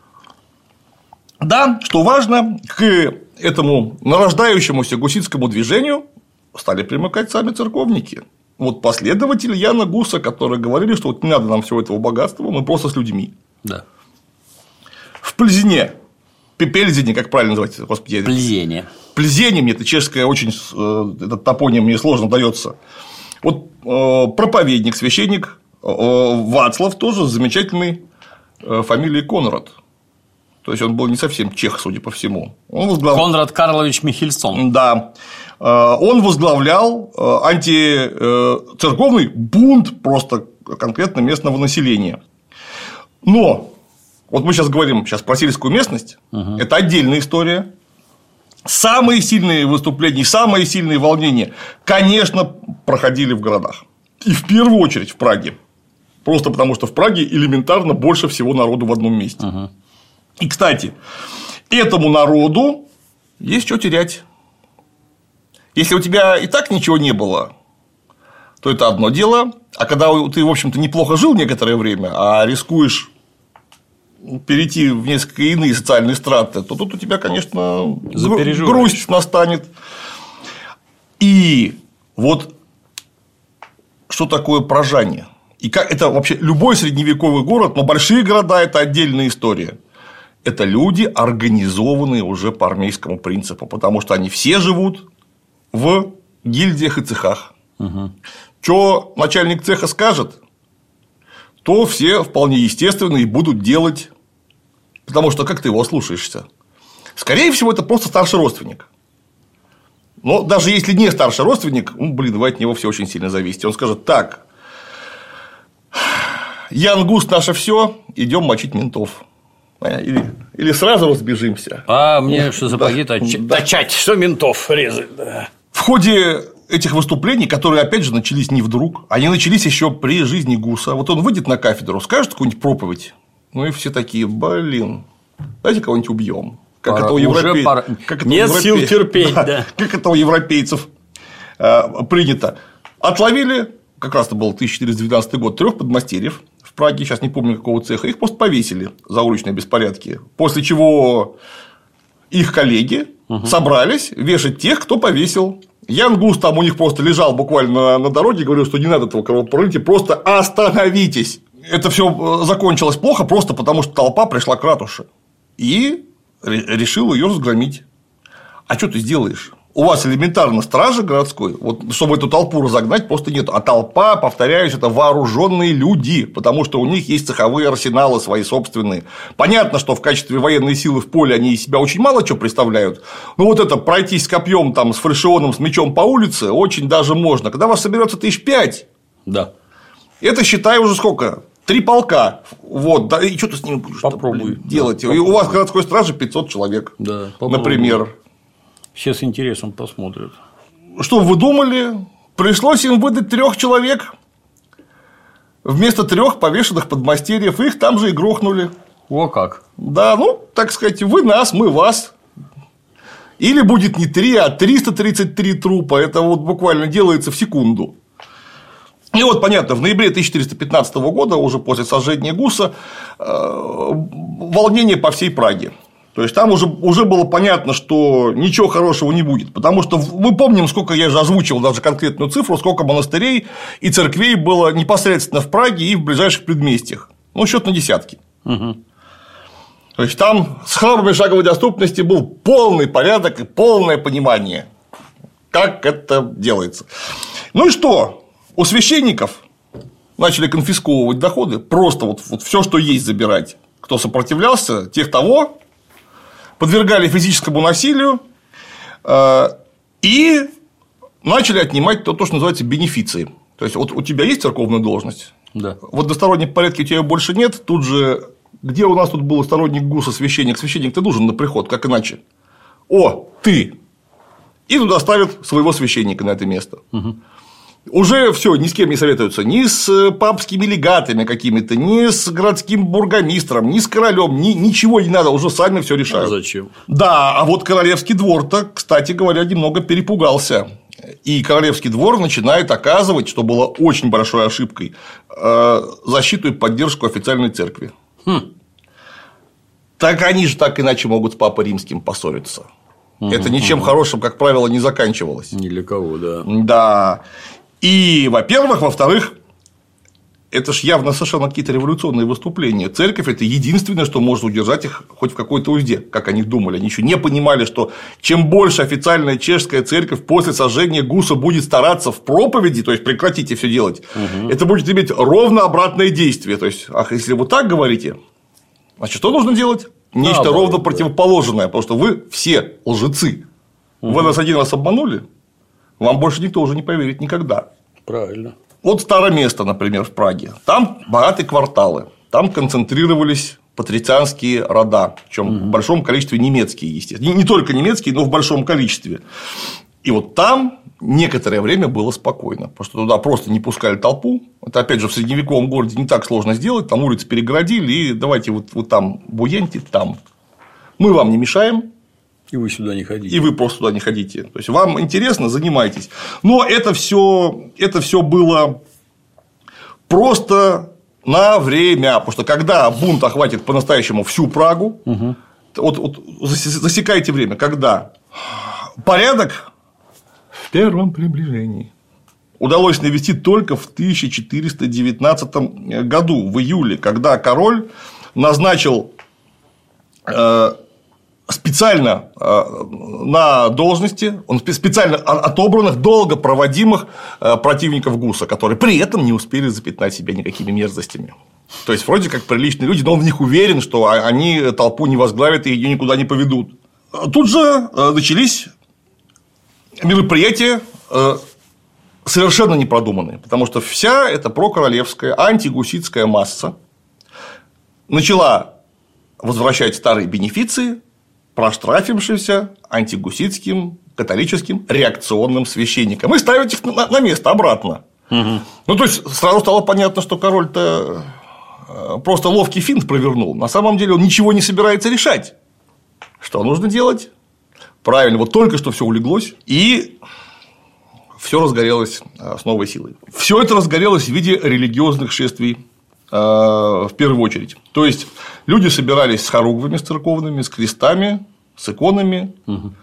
Да, что важно, к этому нарождающемуся гуситскому движению стали примыкать сами церковники. Вот последователи Яна Гуса, которые говорили, что вот не надо нам всего этого богатства, мы просто с людьми. Да. В Пльзине, Пельзине, как правильно называть, господи, Пльзене. Пльзене, мне это чешское очень, этот топоним мне сложно дается. Вот проповедник, священник Вацлав тоже с замечательной фамилией Конрад. То есть он был не совсем чех, судя по всему. Конрад Карлович Михельсон. Да. Он возглавлял антицерковный бунт просто конкретно местного населения. Но вот мы сейчас говорим про сельскую местность, это отдельная история. Самые сильные выступления, самые сильные волнения, конечно, проходили в городах. И в первую очередь в Праге. Просто потому, что в Праге элементарно больше всего народу в одном месте. И, кстати, этому народу есть что терять. Если у тебя и так ничего не было, то это одно дело. А когда ты, в общем-то, неплохо жил некоторое время, а рискуешь перейти в несколько иные социальные страты, то тут у тебя, конечно, грусть настанет. И вот что такое пражане? И как это вообще любой средневековый город, но большие города – это отдельная история. Это люди, организованные уже по армейскому принципу, потому что они все живут в гильдиях и цехах. Что начальник цеха скажет, то все вполне естественно и будут делать, потому что как ты его слушаешься? Скорее всего, это просто старший родственник. Но даже если не старший родственник, вы от него все очень сильно зависите. Он скажет: так, Ян Гус наше все, идем мочить ментов. Или сразу разбежимся. А мне что сапоги точать, что ментов резать. Да. В ходе этих выступлений, которые, опять же, начались не вдруг, они начались еще при жизни Гуса. Вот он выйдет на кафедру, скажет какую-нибудь проповедь, ну и все такие: блин, давайте кого-нибудь убьем. Как это у европейцев. Нет сил терпеть, да. Как это у европейцев принято. Отловили, как раз это был 1412 год, 3 подмастерьев в Праге, сейчас не помню какого цеха, их просто повесили за уличные беспорядки. После чего их коллеги собрались вешать тех, кто повесил. Ян Гус там у них просто лежал буквально на дороге и говорил, что не надо этого кровопролития, просто остановитесь. Это все закончилось плохо просто потому, что толпа пришла к ратуше и решила ее разгромить. А что ты сделаешь? У вас элементарно стражи городской, вот, чтобы эту толпу разогнать, просто нет. А толпа, повторяюсь, это вооруженные люди, потому что у них есть цеховые арсеналы свои собственные. Понятно, что в качестве военной силы в поле они из себя очень мало чего представляют. Но вот это пройтись с копьем, там, с фальшионом, с мечом по улице очень даже можно. Когда вас соберется 5000, да. Это, считай, уже сколько? 3 полка. Вот, да, и что ты с ними будешь делать? Да, и у вас в городской страже 500 человек, да, например. Все с интересом посмотрят. Что вы думали? Пришлось им выдать 3 человек вместо 3 повешенных подмастерьев, их там же и грохнули. О как. Да, ну, так сказать, вы нас, мы вас. Или будет не 3, а 333 трупа. Это вот буквально делается в секунду. И вот, понятно, в ноябре 1415 года, уже после сожжения Гуса, волнение по всей Праге. То есть, там уже было понятно, что ничего хорошего не будет. Потому что мы помним, сколько я же озвучил даже конкретную цифру, сколько монастырей и церквей было непосредственно в Праге и в ближайших предместьях. Ну, счет на десятки. Угу. То есть, там с храмами шаговой доступности был полный порядок и полное понимание, как это делается. Ну и что? У священников начали конфисковывать доходы, просто вот все, что есть, забирать. Кто сопротивлялся, тех того подвергали физическому насилию и начали отнимать то, что называется бенефиции. То есть, вот у тебя есть церковная должность, да. В одностороннем порядке у тебя ее больше нет, тут же, где у нас тут был сторонник Гуса, священник ты нужен на приход, как иначе? О, ты! И туда ставят своего священника на это место. Угу. Уже все, ни с кем не советуются, ни с папскими легатами какими-то, ни с городским бургомистром, ни с королем, ничего не надо, уже сами все решают. А зачем? Да, а вот королевский двор-то, кстати говоря, немного перепугался. И королевский двор начинает оказывать, что было очень большой ошибкой, защиту и поддержку официальной церкви. Так они же так иначе могут с папой римским поссориться. Это ничем хорошим, как правило, не заканчивалось. Ни для кого, да. Да. И, во-первых, во-вторых, это ж явно совершенно какие-то революционные выступления. Церковь – это единственное, что может удержать их хоть в какой-то узде, как они думали. Они еще не понимали, что чем больше официальная чешская церковь после сожжения Гуса будет стараться в проповеди, то есть прекратите все делать, это будет иметь ровно обратное действие. То есть, если вы так говорите, значит, что нужно делать? Нечто ровно противоположное, потому что вы все лжецы. Вы нас один раз обманули, вам больше никто уже не поверит никогда. Правильно. Вот Староместо, например, в Праге. Там богатые кварталы, там концентрировались патрицианские рода, причем в большом количестве немецкие, естественно. Не только немецкие, но в большом количестве. И вот там некоторое время было спокойно, потому что туда просто не пускали толпу. Это, опять же, в средневековом городе не так сложно сделать, там улицы перегородили, и давайте вот там буяньте, там. Мы вам не мешаем. И вы сюда не ходите. И вы просто туда не ходите. То есть, вам интересно, занимайтесь. Но это все было просто на время. Потому что когда бунт охватит по-настоящему всю Прагу, вот засекайте время, когда порядок в первом приближении удалось навести только в 1419 году, в июле, когда король назначил специально на должности, он специально отобранных, долго проводимых противников Гуса, которые при этом не успели запятнать себя никакими мерзостями. То есть, вроде как приличные люди, но он в них уверен, что они толпу не возглавят и ее никуда не поведут. Тут же начались мероприятия совершенно непродуманные, потому что вся эта прокоролевская антигуситская масса начала возвращать старые бенефиции проштрафившимся антигуситским католическим реакционным священникам и ставить их на место обратно. Ну, то есть, сразу стало понятно, что король-то просто ловкий финт провернул. На самом деле, он ничего не собирается решать. Что нужно делать? Правильно, вот только что все улеглось, и все разгорелось с новой силой. Все это разгорелось в виде религиозных шествий. В первую очередь. То есть, люди собирались с хоругвами, с церковными, с крестами, с иконами.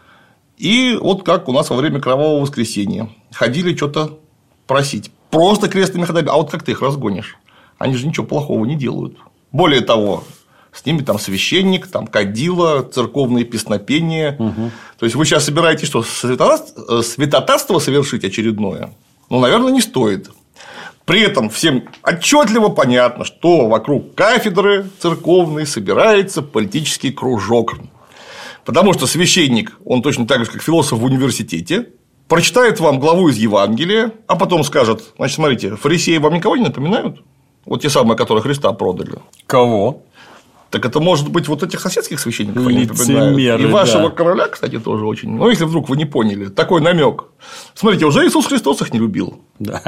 И вот как у нас во время Кровавого воскресенья ходили что-то просить. Просто крестными ходами. А вот как ты их разгонишь? Они же ничего плохого не делают. Более того, с ними там священник, там кадила, церковные песнопения. То есть, вы сейчас собираетесь что, святотатство совершить очередное? Ну, наверное, не стоит. При этом всем отчетливо понятно, что вокруг кафедры церковной собирается политический кружок. Потому что священник, он точно так же, как философ в университете, прочитает вам главу из Евангелия, а потом скажет: значит, смотрите, фарисеи вам никого не напоминают? Вот те самые, которые Христа продали. Кого? Так это может быть вот этих соседских священников они напоминают. И вашего короля, кстати, тоже очень. Ну, если вдруг вы не поняли, такой намек. Смотрите, уже Иисус Христос их не любил.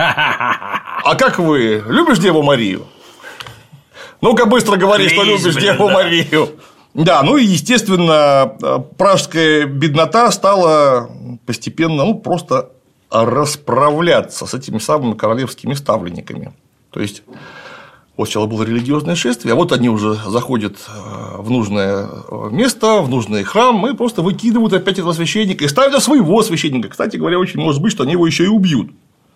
А как вы? Любишь Деву Марию? Ну-ка быстро говори, что любишь Деву Марию. Да, ну и, естественно, пражская беднота стала постепенно, просто расправляться с этими самыми королевскими ставленниками. То есть, вот сначала было религиозное шествие, а вот они уже заходят в нужное место, в нужный храм, и просто выкидывают опять этого священника и ставят своего священника. Кстати говоря, очень может быть, что они его еще и убьют.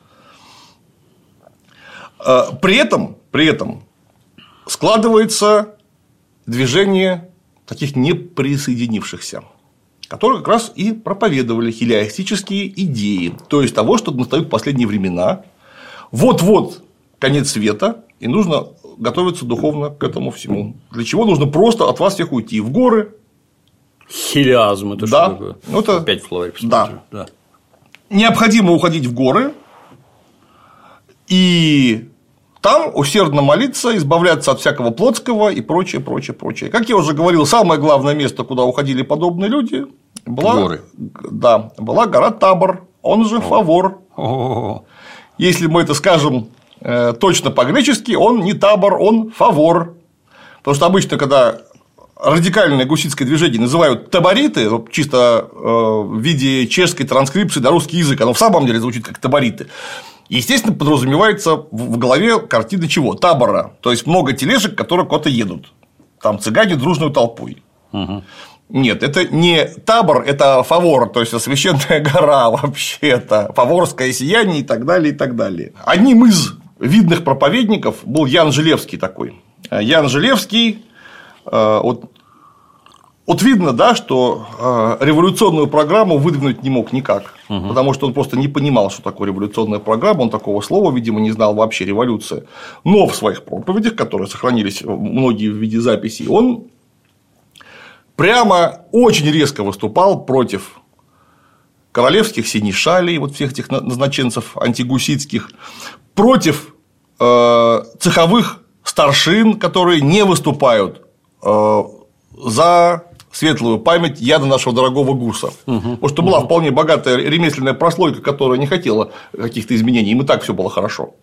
При этом складывается движение таких неприсоединившихся, которые как раз и проповедовали хилиастические идеи, то есть того, что настают последние времена, вот-вот конец света, и нужно готовиться духовно к этому всему. Для чего нужно просто от вас всех уйти в горы. Хилиазм, это да, что такое? Это... Опять в словарь посмотрю. Да. Необходимо уходить в горы и там усердно молиться, избавляться от всякого плотского и прочее, прочее, прочее. Как я уже говорил, самое главное место, куда уходили подобные люди, была гора Табор, он же Фавор. Если мы это скажем точно по-гречески, он не Табор, он Фавор. Потому что обычно, когда радикальное гуситское движение называют табориты, чисто в виде чешской транскрипции на русский язык, оно в самом деле звучит как табориты. Естественно, подразумевается в голове картина чего? Табора. То есть много тележек, которые куда-то едут. Там цыгане дружной толпой. Угу. Нет, это не Табор, это Фавор, то есть священная гора вообще-то, фаворское сияние и так далее, и так далее. Одним из видных проповедников был Ян Желевский такой. Ян Желевский, вот видно, да, что революционную программу выдвинуть не мог никак, потому что он просто не понимал, что такое революционная программа, он такого слова, видимо, не знал вообще революция. Но в своих проповедях, которые сохранились многие в виде записей, он прямо очень резко выступал против королевских синешалей, вот всех этих назначенцев антигуситских, против цеховых старшин, которые не выступают за светлую память яда нашего дорогого гуса. Потому что была вполне богатая ремесленная прослойка, которая не хотела каких-то изменений, им и так все было хорошо.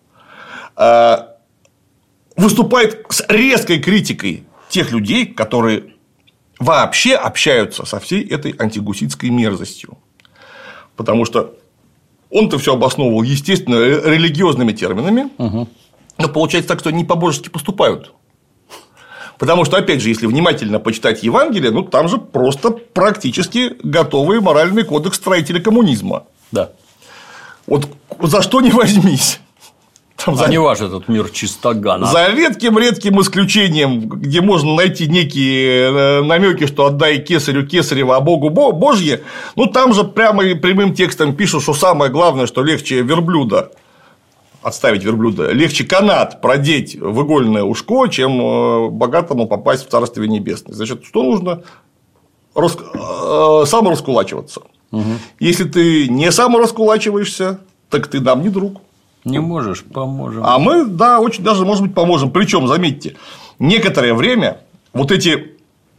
Выступает с резкой критикой тех людей, которые вообще общаются со всей этой антигуситской мерзостью. Потому что он-то все обосновывал, естественно, религиозными терминами, но получается так, что они по-божески поступают. Потому что, опять же, если внимательно почитать Евангелие, ну там же просто практически готовый моральный кодекс строителя коммунизма. Да. Вот за что не возьмись. Не ваш этот мир чистогана. За редким исключением, где можно найти некие намеки, что отдай кесарю кесарева, а Богу Божье, ну там же прямо и прямым текстом пишут, что самое главное, что легче верблюда. Отставить верблюда, легче канат продеть в игольное ушко, чем богатому попасть в Царствие Небесное. Значит, что нужно? Самораскулачиваться. Если ты не самораскулачиваешься, так ты нам не друг. Не можешь, поможем. А мы, да, очень даже, может быть, поможем. Причем, заметьте, некоторое время вот эти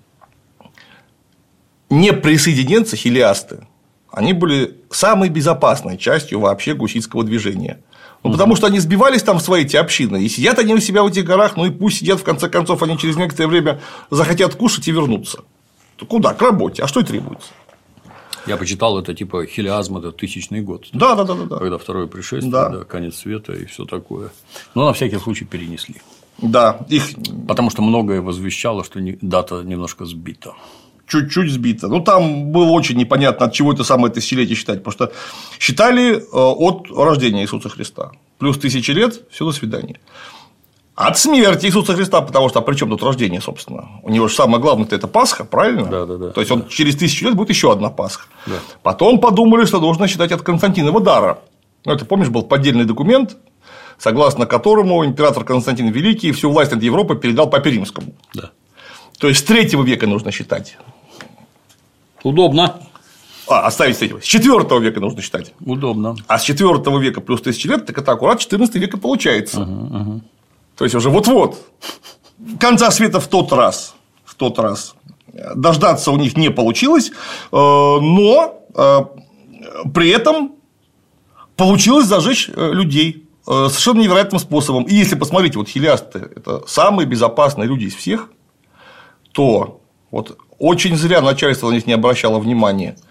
неприсоединенцы, хилиасты, они были самой безопасной частью вообще гуситского движения. Ну, потому что они сбивались там в свои эти общины, и сидят они у себя в этих горах, ну и пусть сидят, в конце концов, они через некоторое время захотят кушать и вернуться. То куда? К работе. А что и требуется? Я почитал, это типа хилиазм, это 1000-й год. Да. Когда второе пришествие, да, конец света и все такое. Но на всякий случай перенесли. Да, потому что многое возвещало, что дата немножко сбита. Чуть-чуть сбито. Ну, там было очень непонятно, от чего это самое тысячелетие считать. Потому что считали от рождения Иисуса Христа. Плюс 1000 лет, все, до свидания. От смерти Иисуса Христа, потому что, а при чем тут рождение, собственно? У него же самое главное-то это Пасха, правильно? Да. То есть, он через 1000 лет будет еще одна Пасха. Да. Потом подумали, что нужно считать от Константинова дара. Ну, это, помнишь, был поддельный документ, согласно которому император Константин Великий всю власть над Европой передал Папе Римскому. Да. То есть, с 3 века нужно считать. Удобно. Оставить с 3. С 4 века нужно считать. Удобно. А с 4 века плюс 1000 лет, так это аккурат 14 века получается. То есть, уже вот-вот. Конца света в тот раз. Дождаться у них не получилось, но при этом получилось зажечь людей совершенно невероятным способом. И если посмотреть, вот хилиасты – это самые безопасные люди из всех, то вот очень зря начальство на них не обращало внимания.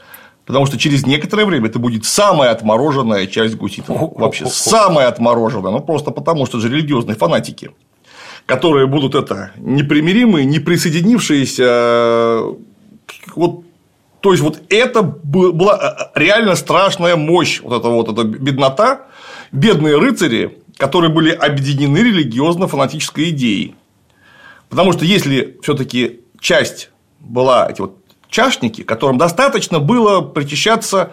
Потому что через некоторое время это будет самая отмороженная часть гуситов. Вообще самая отмороженная. Ну, просто потому, что это же религиозные фанатики, которые будут непримиримые, не присоединившиеся. Вот, то есть, вот это была реально страшная мощь, эта беднота, бедные рыцари, которые были объединены религиозно-фанатической идеей. Потому что если все-таки часть была эти чашники, которым достаточно было причащаться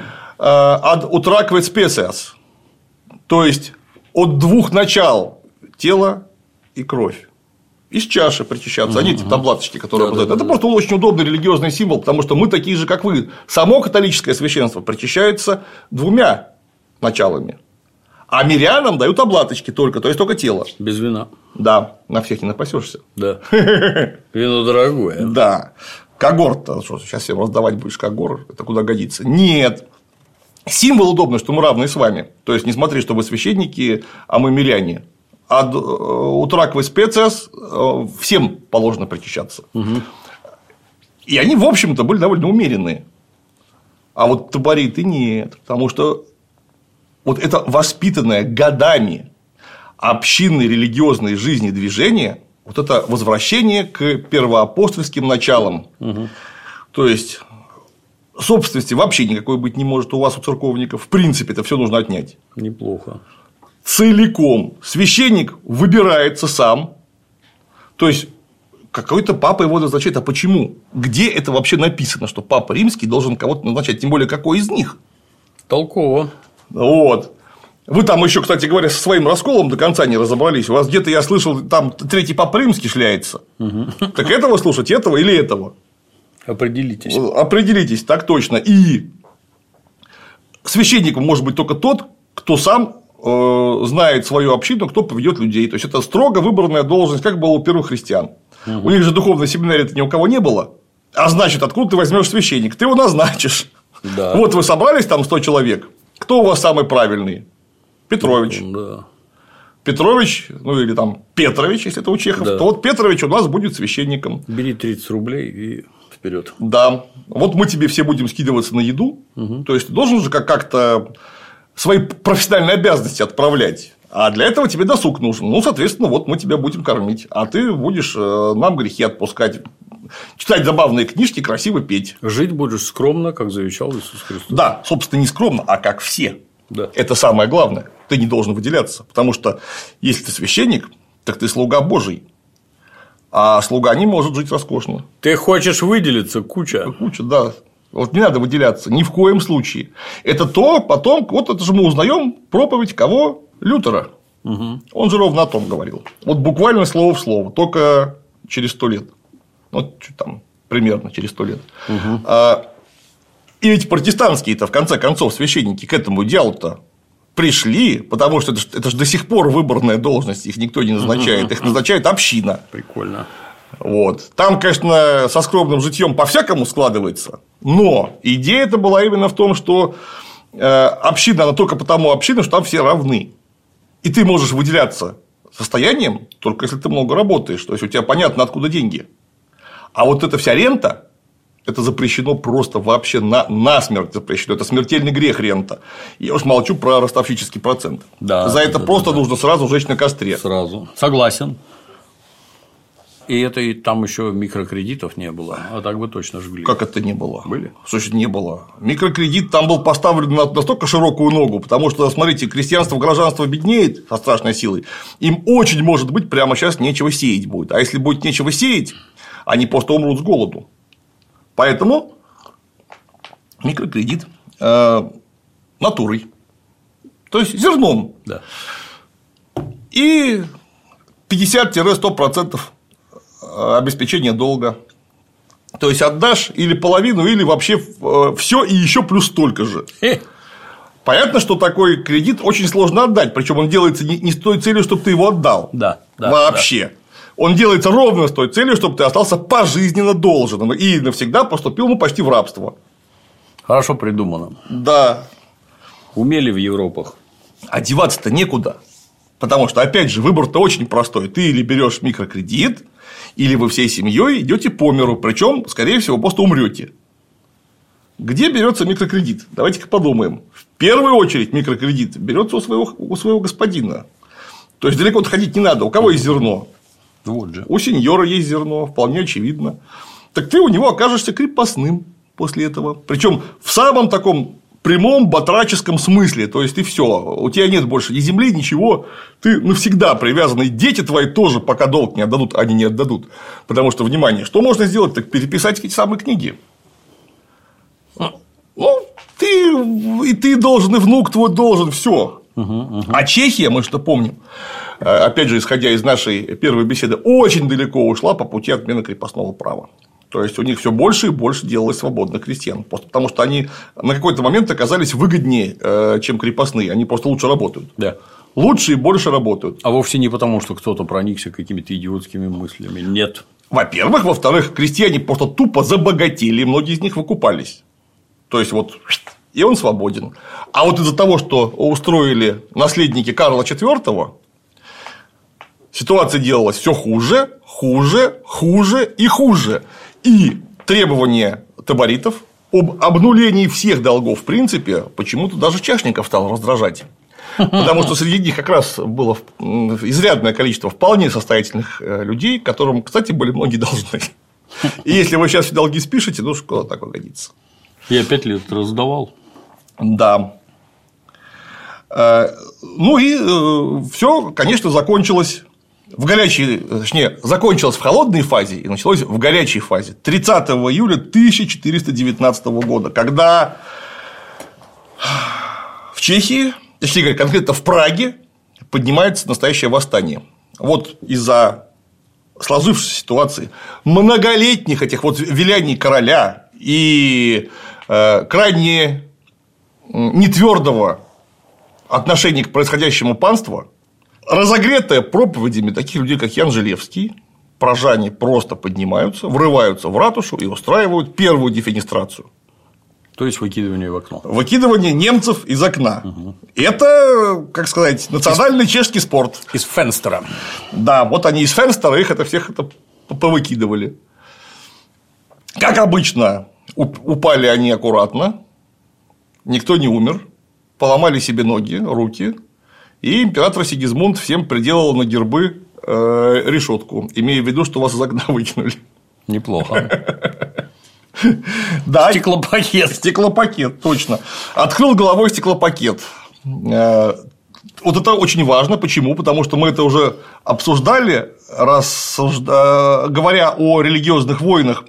ad utraque species, то есть от двух начал тело и кровь. Из чаши причащаться, а не эти таблаточки, которые это просто очень удобный религиозный символ, потому что мы такие же, как вы. Само католическое священство причащается двумя началами. А мирянам дают облаточки только, то есть только тело. Без вина. Да, на всех не напасешься. Да. Вино дорогое. Да. Когорт-то, что сейчас всем раздавать будешь когор, это куда годится? Нет. Символ удобный, что мы равны с вами. То есть, не смотри, что вы священники, а мы миряне. Ad utraque species всем положено причащаться. И они, в общем-то, были довольно умеренные. А вот табориты нет. Потому что вот это воспитанное годами общинной религиозной жизни движение, вот это возвращение к первоапостольским началам. То есть, собственности вообще никакой быть не может у вас, у церковников. В принципе, это все нужно отнять. Неплохо. Целиком. Священник выбирается сам. То есть, какой-то папа его назначает. А почему? Где это вообще написано, что папа римский должен кого-то назначать? Тем более, какой из них? Толково. Вот. Вы там еще, кстати говоря, со своим расколом до конца не разобрались. У вас где-то, я слышал, там третий папа римский шляется. Так этого слушать, этого или этого? Определитесь. Определитесь, так точно. И священником может быть только тот, кто сам знает свою общину, кто поведет людей. То есть, это строго выбранная должность, как было у первых христиан. У них же духовной семинарии-то ни у кого не было. А значит, откуда ты возьмешь священника? Ты его назначишь. Да. Вот вы собрались там 100 человек. Кто у вас самый правильный? Петрович. Да. Петрович, ну или там Петрович, если это у чехов, то вот Петрович у нас будет священником. Бери 30 рублей и вперед. Да. Вот мы тебе все будем скидываться на еду. То есть, ты должен же как-то свои профессиональные обязанности отправлять. А для этого тебе досуг нужен. Ну, соответственно, вот мы тебя будем кормить. А ты будешь нам грехи отпускать. Читать забавные книжки, красиво петь. Жить будешь скромно, как завещал Иисус Христос. Да, собственно, не скромно, а как все. Да. Это самое главное. Ты не должен выделяться. Потому что если ты священник, так ты слуга Божий. А слуга не может жить роскошно. Ты хочешь выделиться, куча. Куча, да. Вот не надо выделяться ни в коем случае. Это то, потом, вот это же мы узнаем проповедь кого? Лютера. Он же ровно о том говорил. Вот буквально слово в слово, только через 100 лет. Вот там примерно через 100 лет. И эти протестантские-то, в конце концов, священники к этому делу-то пришли, потому что это же до сих пор выборная должность, их никто не назначает, их назначает община. Прикольно. Вот. Там, конечно, со скромным житьем по-всякому складывается, но идея это была именно в том, что община, она только потому община, что там все равны. И ты можешь выделяться состоянием, только если ты много работаешь, то есть у тебя понятно, откуда деньги. А вот эта вся рента, это запрещено просто вообще насмерть запрещено. Это смертельный грех рента. Я уж молчу про ростовщический процент. Да, за это просто нужно сразу жечь на костре. Сразу. Согласен. И это и там еще микрокредитов не было, а так бы точно жгли. Как это не было? Были? Слушай, не было. Микрокредит там был поставлен на настолько широкую ногу, потому что, смотрите, крестьянство, гражданство беднеет со страшной силой. Им очень, может быть, прямо сейчас нечего сеять будет. А если будет нечего сеять, они просто умрут с голоду. Поэтому микрокредит натурой, то есть зерном. Да. И 50-100% обеспечения долга. То есть отдашь или половину, или вообще все и еще плюс столько же. Понятно, что такой кредит очень сложно отдать, причем он делается не с той целью, чтобы ты его отдал. Да, вообще. Да. Он делается ровно с той целью, чтобы ты остался пожизненно должен и навсегда поступил почти в рабство. Хорошо придумано. Да. Умели в Европах. А деваться-то некуда. Потому что, опять же, выбор-то очень простой. Ты или берешь микрокредит, или вы всей семьей идете по миру, причем, скорее всего, просто умрете. Где берется микрокредит? Давайте-ка подумаем. В первую очередь микрокредит берется у своего господина. То есть далеко ходить не надо. У кого есть зерно? Вот же. У сеньора есть зерно, вполне очевидно. Так ты у него окажешься крепостным после этого. Причем в самом таком прямом батраческом смысле. То есть ты все, у тебя нет больше ни земли, ничего, ты навсегда привязан, и дети твои тоже, пока долг не отдадут, они не отдадут. Потому что, внимание, что можно сделать? Так переписать эти самые книги. Ну, ты должен, и внук твой должен, все. А Чехия, мы что помним, опять же, исходя из нашей первой беседы, очень далеко ушла по пути отмены крепостного права. То есть у них все больше и больше делалось свободных крестьян. Просто потому что они на какой-то момент оказались выгоднее, чем крепостные. Они просто лучше работают. Да. Лучше и больше работают. А вовсе не потому, что кто-то проникся какими-то идиотскими мыслями. Нет. Во-первых. Во-вторых, крестьяне просто тупо забогатели, и многие из них выкупались. То есть вот и он свободен. А вот из-за того, что устроили наследники Карла IV, ситуация делалась все хуже, хуже, хуже и хуже. И требования таборитов об обнулении всех долгов, в принципе, почему-то даже чашников стало раздражать. Потому что среди них как раз было изрядное количество вполне состоятельных людей, которым, кстати, были многие должны. И если вы сейчас все долги спишете, ну что такое годится. Я 5 лет раздавал. Да. Ну и все, конечно, закончилось. Закончилось в холодной фазе и началось в горячей фазе 30 июля 1419 года, когда в Чехии, точнее говоря, конкретно в Праге, поднимается настоящее восстание. Вот из-за сложившейся ситуации многолетних этих вот виляний короля и крайне нетвердого отношения к происходящему панства, разогретая проповедями таких людей, как Ян Жилевский, пражане просто поднимаются, врываются в ратушу и устраивают первую дефенестрацию. То есть выкидывание в окно. Выкидывание немцев из окна. Это, как сказать, национальный чешский спорт. Из фенстера. Да, вот они из фенстера, их всех повыкидывали. Как обычно, упали они аккуратно, никто не умер, поломали себе ноги, руки. И император Сигизмунд всем приделал на гербы решетку, имея в виду, что вас из окна выкинули. Неплохо. Да, Стеклопакет. Стеклопакет, точно. Открыл головой стеклопакет. Вот это очень важно. Почему? Потому что мы это уже обсуждали, говоря о религиозных войнах.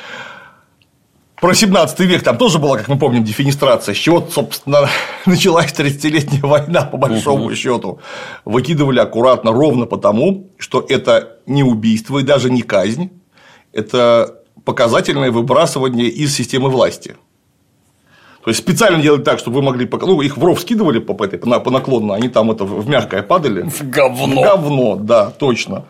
Про 17 век там тоже была, как мы помним, дефенестрация, с чего, собственно, началась 30-летняя война, по большому счету. Выкидывали аккуратно ровно потому, что это не убийство и даже не казнь, это показательное выбрасывание из системы власти. То есть специально делать так, чтобы вы могли. Ну, их в ров скидывали по наклонно, они там в мягкое падали. В говно. В говно, да, точно.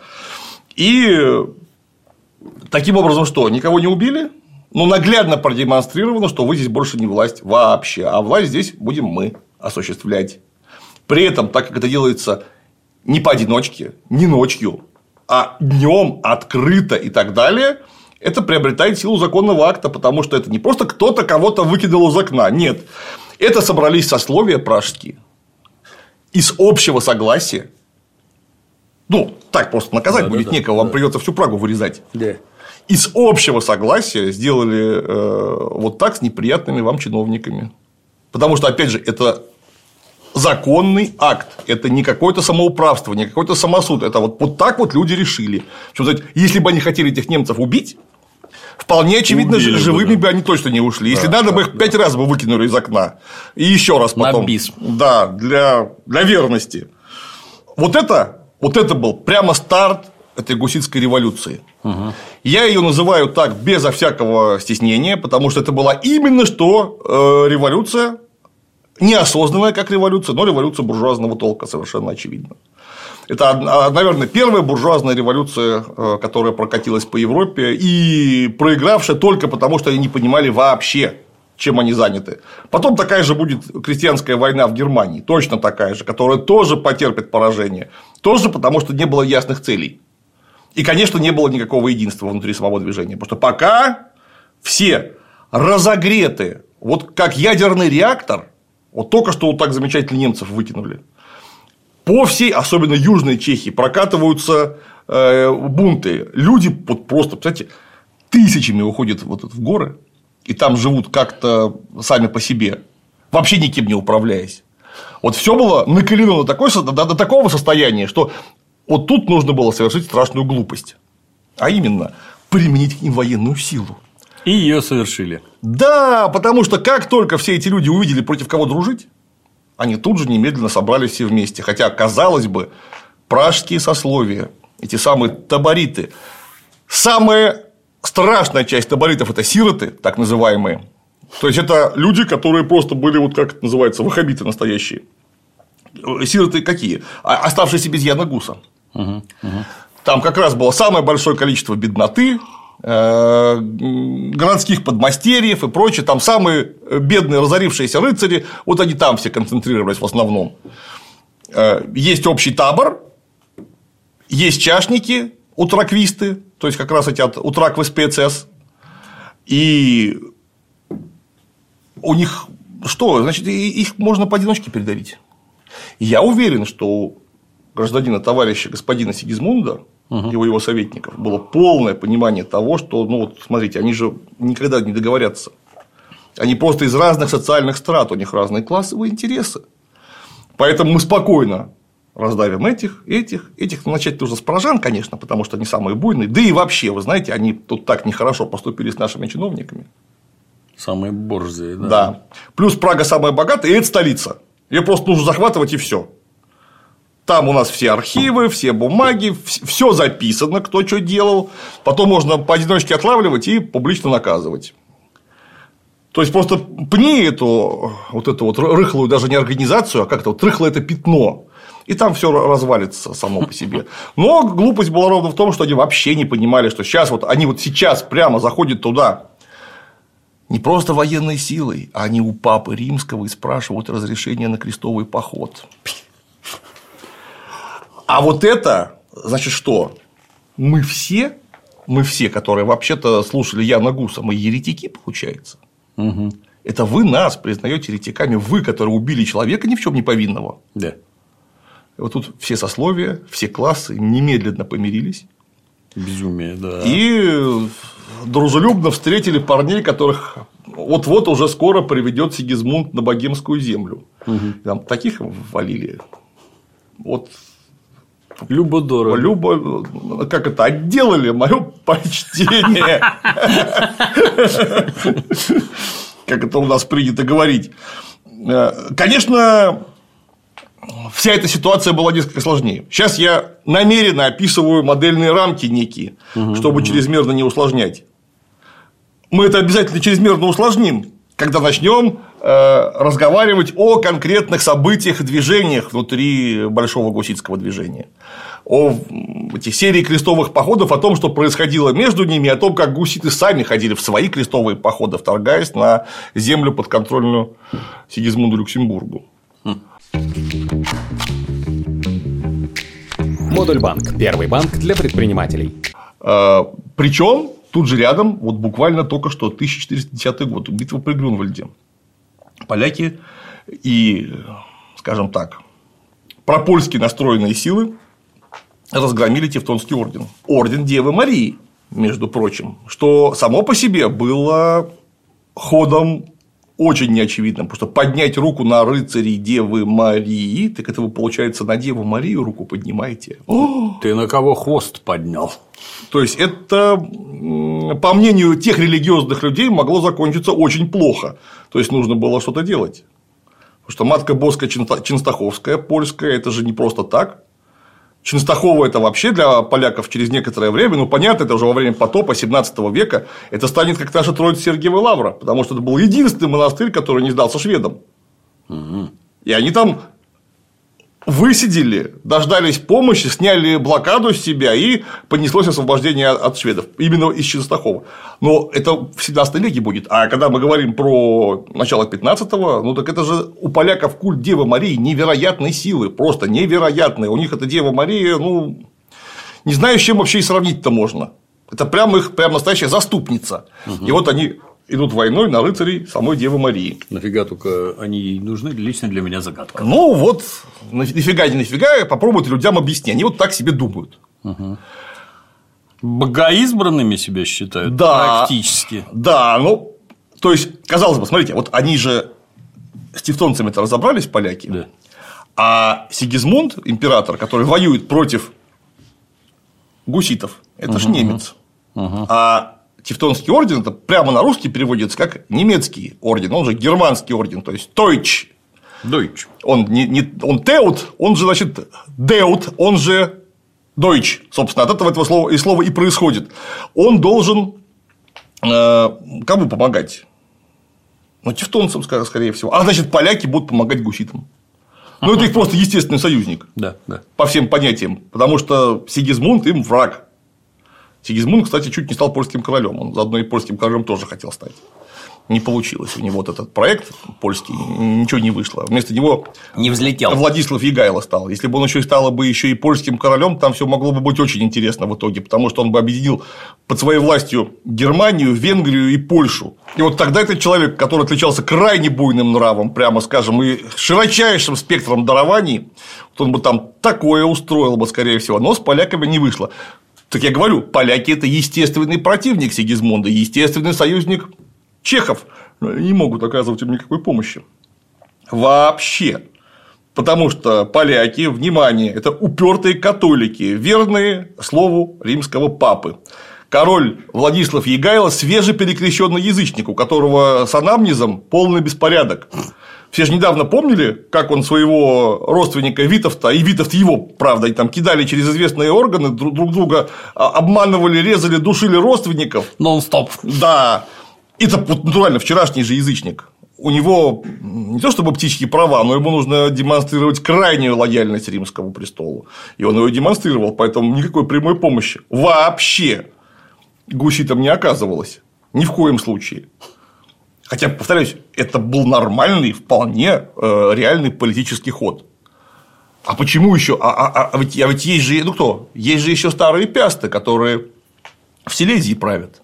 И таким образом что? Никого не убили? Но наглядно продемонстрировано, что вы здесь больше не власть вообще, а власть здесь будем мы осуществлять. При этом, так как это делается не поодиночке, не ночью, а днем открыто и так далее, это приобретает силу законного акта, потому что это не просто кто-то кого-то выкидывал из окна. Нет, это собрались сословия пражские из общего согласия. Ну, так просто наказать будет некого, вам придется всю Прагу вырезать. Да. Из общего согласия сделали вот так с неприятными вам чиновниками. Потому что, опять же, это законный акт, это не какое-то самоуправство, не какой-то самосуд, это вот так вот люди решили. Причем, если бы они хотели этих немцев убить, вполне очевидно, живыми бы они точно не ушли. Если надо бы их 5 раз бы выкинули из окна. И еще раз потом. На бис. Да, для верности. Вот это был прямо старт этой гуситской революции. Я ее называю так безо всякого стеснения, потому что это была именно что революция, неосознанная как революция, но революция буржуазного толка, совершенно очевидно. Это, наверное, первая буржуазная революция, которая прокатилась по Европе и проигравшая только потому, что они не понимали вообще, чем они заняты. Потом такая же будет крестьянская война в Германии, точно такая же, которая тоже потерпит поражение, тоже потому, что не было ясных целей. И, конечно, не было никакого единства внутри самого движения, потому что пока все разогреты, вот как ядерный реактор, вот только что вот так замечательно немцев выкинули. По всей, особенно Южной Чехии, прокатываются бунты. Люди вот просто, кстати, тысячами уходят вот в горы, и там живут как-то сами по себе, вообще никем не управляясь. Вот все было накалено до такого состояния, что вот тут нужно было совершить страшную глупость, а именно применить к ним военную силу. И ее совершили. Да, потому что как только все эти люди увидели, против кого дружить, они тут же немедленно собрались все вместе. Хотя, казалось бы, пражские сословия, эти самые табориты, самая страшная часть таборитов – это сироты, так называемые. То есть, это люди, которые просто были, вот как это называется, ваххабиты настоящие. Сироты какие? Оставшиеся без Яна Гуса. Там как раз было самое большое количество бедноты, городских подмастерьев и прочее, там самые бедные разорившиеся рыцари, вот они там все концентрировались в основном. Есть общий табор, есть чашники, утраквисты, то есть как раз эти утраквы спецэс, и у них что, значит, их можно поодиночке передавить. Я уверен, что у гражданина товарища господина Сигизмунда и у его советников было полное понимание того, что, ну вот смотрите, они же никогда не договорятся. Они просто из разных социальных страт, у них разные классовые интересы. Поэтому мы спокойно раздавим этих, начать нужно с пражан, конечно, потому что они самые буйные. Да и вообще, вы знаете, они тут так нехорошо поступили с нашими чиновниками. Самые борзые, да. Да. Плюс Прага самая богатая, и это столица. Ее просто нужно захватывать, и все. Там у нас все архивы, все бумаги, все записано, кто что делал. Потом можно поодиночке отлавливать и публично наказывать. То есть, просто пни эту рыхлую даже не организацию, а как-то вот рыхлое это пятно. И там все развалится само по себе. Но глупость была ровно в том, что они вообще не понимали, что сейчас вот они вот сейчас прямо заходят туда не просто военной силой, а они у папы римского и спрашивают разрешение на крестовый поход. А вот это, значит, что? Мы все, которые вообще-то слушали Яна Гуса, мы еретики, получается. Это вы нас признаете еретиками, вы, которые убили человека ни в чем не повинного. Да. И вот тут все сословия, все классы немедленно помирились. Безумие, да. И дружелюбно встретили парней, которых вот-вот уже скоро приведет Сигизмунд на богемскую землю. Там таких валили. Вот. Любо-дорого. Как это, отделали мое почтение. Как это у нас принято говорить. Конечно, вся эта ситуация была несколько сложнее. Сейчас я намеренно описываю модельные рамки некие, чтобы чрезмерно не усложнять. Мы это обязательно чрезмерно усложним, когда начнем разговаривать о конкретных событиях и движениях внутри большого гуситского движения, о этих серии крестовых походов, о том, что происходило между ними, о том, как гуситы сами ходили в свои крестовые походы, вторгаясь на землю подконтрольную Сигизмунду Люксембургу. Модульбанк. Первый банк для предпринимателей. Причем тут же рядом, вот буквально только что 1410 год, битва при Грюнвальде. Поляки и, скажем так, пропольски настроенные силы разгромили Тевтонский орден. Орден Девы Марии, между прочим, что само по себе было ходом очень неочевидным, потому что поднять руку на рыцарей Девы Марии, так это вы, получается, на Деву Марию руку поднимаете. Ты на кого хвост поднял? То есть, это, по мнению тех религиозных людей, могло закончиться очень плохо. То есть, нужно было что-то делать. Потому что Матка Боска Ченстаховская, польская, это же не просто так. Ченстахова – это вообще для поляков через некоторое время, ну, понятно, это уже во время потопа 17 века, это станет как наша Троица Сергиева Лавра, потому что это был единственный монастырь, который не сдался шведам. И они там высидели, дождались помощи, сняли блокаду с себя, и понеслось освобождение от шведов, именно из Ченстахова. Но это в 17 веке будет. А когда мы говорим про начало 15-го, ну так это же у поляков культ Девы Марии невероятной силы, просто невероятной. У них эта Дева Мария, ну, не знаю, с чем вообще и сравнить-то можно. Это прям их настоящая заступница. И вот они идут войной на рыцарей самой Девы Марии. Нафига только они нужны? Лично для меня загадка. Ну, вот, нафига не нафига, попробуйте людям объяснить. Они вот так себе думают. Богоизбранными себя считают? Да. Практически. Да, ну, то есть, казалось бы, смотрите, вот они же с тевтонцами-то разобрались, поляки. Да. А Сигизмунд, император, который воюет против гуситов, это ж немец. А Тевтонский орден это прямо на русский переводится как немецкий орден, он же германский орден, то есть Deutsch. Deutsch. Он Теут, он же, значит, Деут, он же Deutsch. Собственно, от этого слова и происходит. Он должен кому помогать? Ну, тевтонцам, скорее всего. А значит, поляки будут помогать гуситам. Ну, это их просто естественный союзник. Да, да. По всем понятиям. Потому что Сигизмунд им враг. Сигизмунд, кстати, чуть не стал польским королем. Он заодно и польским королем тоже хотел стать. Не получилось у него вот этот проект польский, ничего не вышло. Вместо него не взлетел. Владислав Егайло стал. Если бы он стал бы еще и польским королем, там все могло бы быть очень интересно в итоге, потому что он бы объединил под своей властью Германию, Венгрию и Польшу. И вот тогда этот человек, который отличался крайне буйным нравом, прямо скажем, и широчайшим спектром дарований, вот он бы там такое устроил бы, скорее всего, но с поляками не вышло. Так я говорю, поляки – это естественный противник Сигизмунда, естественный союзник чехов, не могут оказывать им никакой помощи. Вообще. Потому что поляки, внимание, это упертые католики, верные слову римского папы. Король Владислав Егайло свежеперекрещенный язычник, у которого с анамнезом полный беспорядок. Все же недавно помнили, как он своего родственника Витовта, и Витовт его, правда, и там кидали через известные органы, друг друга обманывали, резали, душили родственников. Нон-стоп. Да. Это вот натурально вчерашний же язычник. У него не то чтобы птичьи права, но ему нужно демонстрировать крайнюю лояльность римскому престолу. И он ее демонстрировал, поэтому никакой прямой помощи вообще гуситам не оказывалось. Ни в коем случае. Хотя, повторюсь, это был нормальный, вполне реальный политический ход. А почему еще? Ведь есть же, ну кто? Есть же еще старые пиасты, которые в Силезии правят.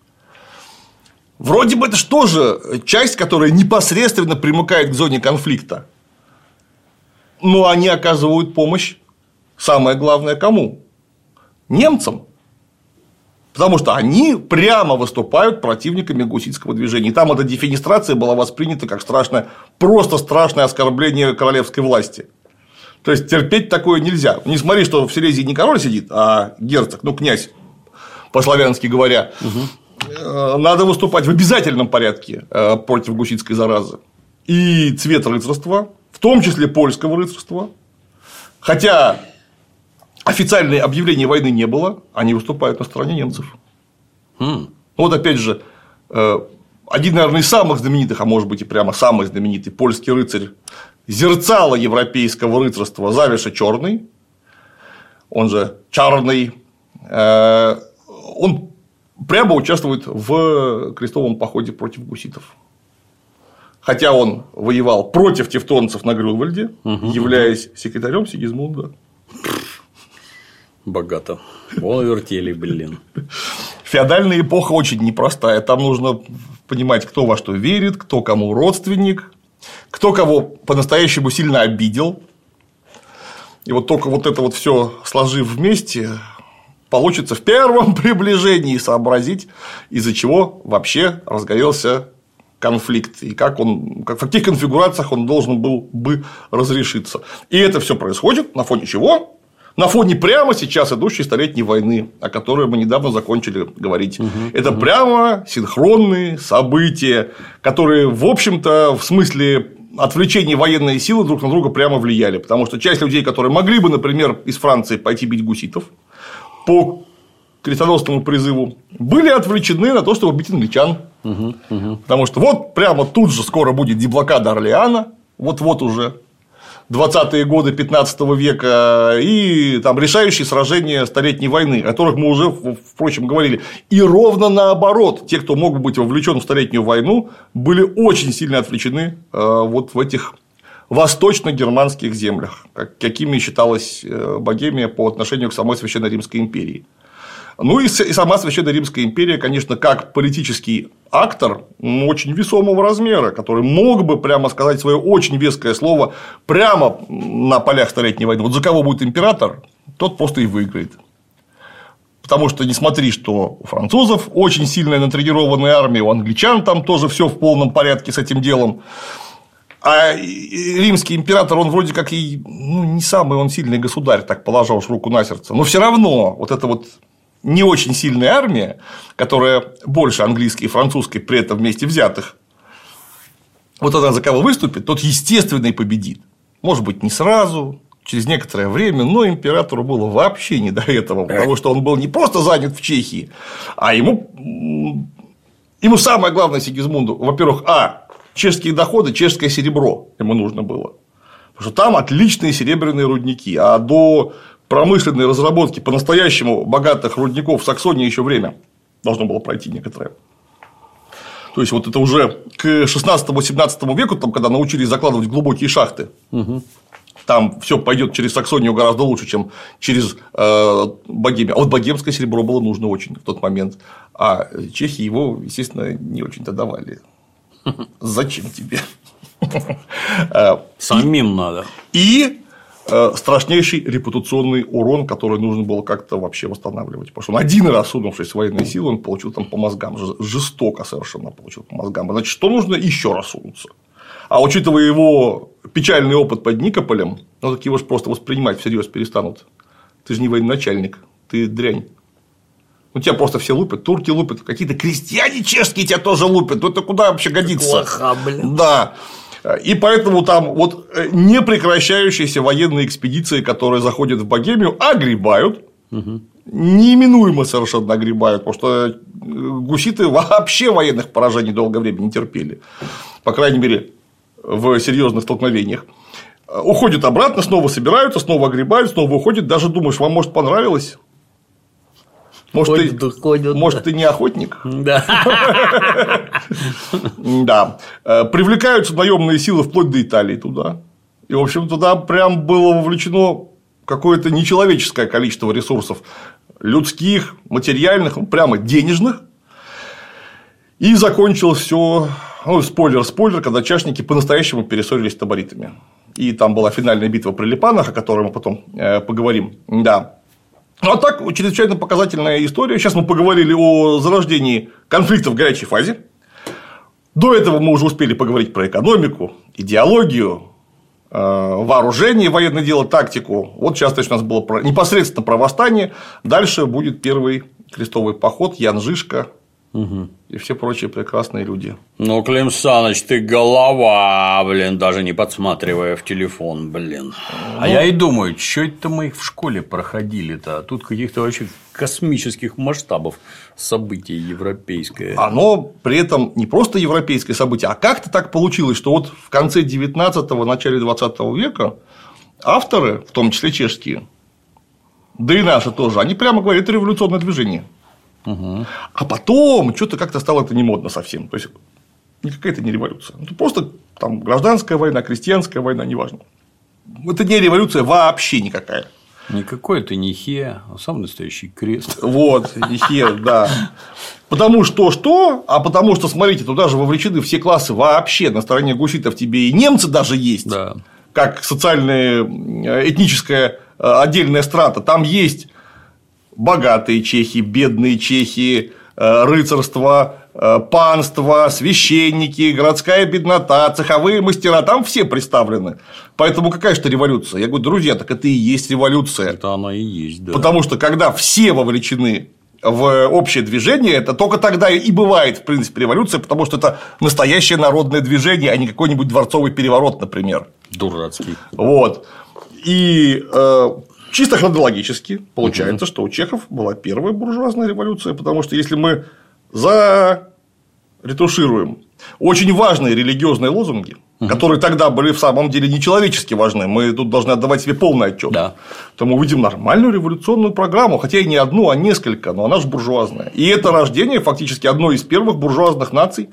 Вроде бы это же тоже часть, которая непосредственно примыкает к зоне конфликта. Но они оказывают помощь, самое главное, кому? Немцам. Потому что они прямо выступают противниками гуситского движения. И там эта дефенестрация была воспринята как страшное, просто страшное оскорбление королевской власти. То есть терпеть такое нельзя. Не смотри, что в Силезии не король сидит, а герцог, ну князь, по-славянски говоря. Надо выступать в обязательном порядке против гуситской заразы. И цвет рыцарства, в том числе польского рыцарства, хотя официальное объявление войны не было, они выступают на стороне немцев. Вот опять же, один, наверное, из самых знаменитых, а может быть и прямо самый знаменитый польский рыцарь, зерцало европейского рыцарства Завиша Черный, он же Чарный, он прямо участвует в крестовом походе против гуситов. Хотя он воевал против тевтонцев на Грюнвальде, являясь секретарем Сигизмунда. Богато. Вон вертели, блин. Феодальная эпоха очень непростая. Там нужно понимать, кто во что верит, кто кому родственник, кто кого по-настоящему сильно обидел. И вот только вот это вот все сложив вместе, получится в первом приближении сообразить, из-за чего вообще разгорелся конфликт и в каких конфигурациях он должен был бы разрешиться. И это все происходит на фоне чего? На фоне прямо сейчас идущей столетней войны, о которой мы недавно закончили говорить. Это прямо синхронные события, которые, в общем-то, в смысле отвлечения военной силы друг на друга прямо влияли. Потому что часть людей, которые могли бы, например, из Франции пойти бить гуситов по крестоносному призыву, были отвлечены на то, чтобы бить англичан. Потому что вот прямо тут же скоро будет деблокада Орлеана, вот-вот уже 20-е годы 15 века и там решающие сражения Столетней войны, о которых мы уже, впрочем, говорили. И ровно наоборот, те, кто мог быть вовлечен в Столетнюю войну, были очень сильно отвлечены вот в этих восточно-германских землях, какими считалась Богемия по отношению к самой Священной Римской империи. Ну и сама Священная Римская империя, конечно, как политический актор очень весомого размера, который мог бы прямо сказать свое очень веское слово прямо на полях Столетней войны. Вот за кого будет император, тот просто и выиграет. Потому что не смотри, что у французов очень сильная натренированная армия, у англичан там тоже все в полном порядке с этим делом. А римский император, он вроде как и не самый он сильный государь, так положа уж руку на сердце. Но все равно вот эта вот не очень сильная армия, которая больше английской и французской при этом вместе взятых, вот она за кого выступит, тот естественно и победит. Может быть, не сразу. Через некоторое время, но императору было вообще не до этого, потому что он был не просто занят в Чехии, а ему самое главное Сигизмунду, во-первых, чешские доходы, чешское серебро ему нужно было, потому что там отличные серебряные рудники, а до промышленной разработки по-настоящему богатых рудников в Саксонии еще время должно было пройти некоторое. То есть, вот это уже к 16-17 веку, там, когда научились закладывать глубокие шахты, там все пойдет через Саксонию гораздо лучше, чем через Богемию. А вот богемское серебро было нужно очень в тот момент. А чехи его, естественно, не очень-то давали. Зачем тебе? Самим надо. И страшнейший репутационный урон, который нужно было как-то вообще восстанавливать. Потому что он один раз, сунувшись в военные силы, он получил там по мозгам. Жестоко совершенно получил по мозгам. Значит, что нужно еще раз сунуться? А учитывая его печальный опыт под Никополем, так его же просто воспринимать всерьез перестанут. Ты же не военачальник, ты дрянь. Тебя просто все лупят, турки лупят, какие-то крестьяне чешские тебя тоже лупят. Это куда вообще годится? Плохо, блин. Да. И поэтому там вот непрекращающиеся военные экспедиции, которые заходят в Богемию, огребают. Неименуемо совершенно огребают, потому что гуситы вообще военных поражений долгое время не терпели. По крайней мере, в серьезных столкновениях. Уходят обратно, снова собираются, снова огребают, снова уходят. Даже думаешь, вам, может, понравилось? Может, ты не охотник? Да. Да. Привлекаются наемные силы вплоть до Италии туда. И, в общем, туда прям было вовлечено какое-то нечеловеческое количество ресурсов людских, материальных, прямо денежных. И закончилось все. Спойлер, когда чашники по-настоящему перессорились с таборитами. И там была финальная битва при Липанах, о которой мы потом поговорим. Да. А так, чрезвычайно показательная история. Сейчас мы поговорили о зарождении конфликта в горячей фазе. До этого мы уже успели поговорить про экономику, идеологию, вооружение, военное дело, тактику. Вот сейчас у нас было непосредственно про восстание. Дальше будет первый крестовый поход, Ян Жишка. И все прочие прекрасные люди. Ну, Клим Саныч, ты голова, блин, даже не подсматривая в телефон, блин. А я и думаю, что это мы их в школе проходили-то? А тут каких-то вообще космических масштабов событий европейское. Оно при этом не просто европейское событие, а как-то так получилось, что вот в конце 19-го, начале 20 века авторы, в том числе чешские, да и наши тоже, они прямо говорят, это революционное движение. А потом что-то как-то стало это не модно совсем. То есть никакая это не революция. Это просто там гражданская война, крестьянская война, неважно. Это не революция вообще никакая. Никакой это не хе, а сам настоящий крест. Вот, не хе, да. Потому что, потому что, смотрите, туда же вовлечены все классы вообще. На стороне гуситов тебе и немцы даже есть, да. Как социальная, этническая отдельная страта. Там есть богатые чехи, бедные чехи, рыцарство, панство, священники, городская беднота, цеховые мастера, там все представлены. Поэтому какая же это революция? Я говорю, друзья, так это и есть революция. Это она и есть, да. Потому что когда все вовлечены в общее движение, это только тогда и бывает, в принципе, революция, потому что это настоящее народное движение, а не какой-нибудь дворцовый переворот, например. Дурацкий. Вот. И чисто хронологически получается, что у чехов была первая буржуазная революция, потому что если мы заретушируем очень важные религиозные лозунги, которые тогда были в самом деле нечеловечески важны, мы тут должны отдавать себе полный отчет, да. То мы увидим нормальную революционную программу, хотя и не одну, а несколько, но она же буржуазная. И это рождение фактически одной из первых буржуазных наций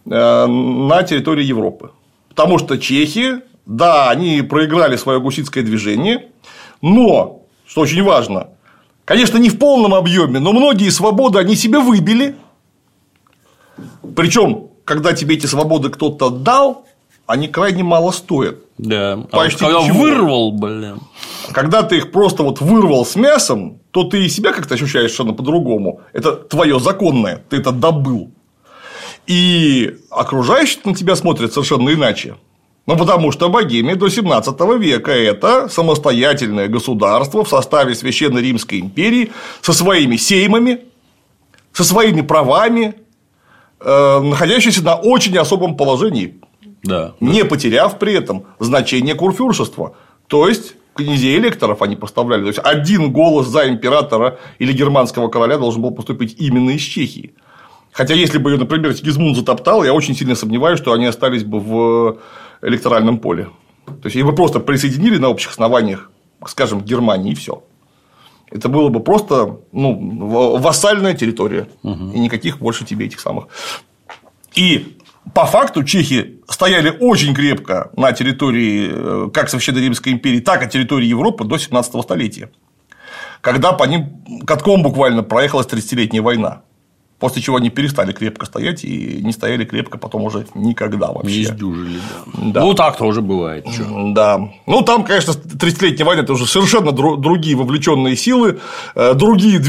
на территории Европы. Потому что чехи, да, они проиграли свое гуситское движение, но, что очень важно, Конечно, не в полном объеме, но многие свободы они себе выбили. Причем, когда тебе эти свободы кто-то дал, они крайне мало стоят. Да. Почти когда ничего. вырвал, блин. Когда ты их просто вот вырвал с мясом, то ты и себя как-то ощущаешь совершенно по-другому. Это твое законное, ты это добыл. И окружающие на тебя смотрят совершенно иначе. Ну, потому что Богемия до 17 века – это самостоятельное государство в составе Священной Римской империи со своими сеймами, со своими правами, находящееся на очень особом положении, Да. не потеряв при этом значение курфюршества. То есть, князей электоров они поставляли. То есть, один голос за императора или германского короля должен был поступить именно из Чехии. Хотя, если бы ее, например, Сигизмунд затоптал, я очень сильно сомневаюсь, что они остались бы в электоральном поле. То есть, их бы просто присоединили на общих основаниях, скажем, к Германии, и все. Это было бы просто вассальная территория. И никаких больше тебе этих самых. И по факту чехи стояли очень крепко на территории как Священной Римской империи, так и на территории Европы до 17 столетия. Когда по ним катком буквально проехалась 30-летняя война. После чего они перестали крепко стоять и не стояли крепко потом уже никогда вообще. Не сдюжили, Да. Ну, так тоже бывает. Чё? Да. Ну, там, конечно, 30-летняя война – это уже совершенно другие вовлеченные силы, другие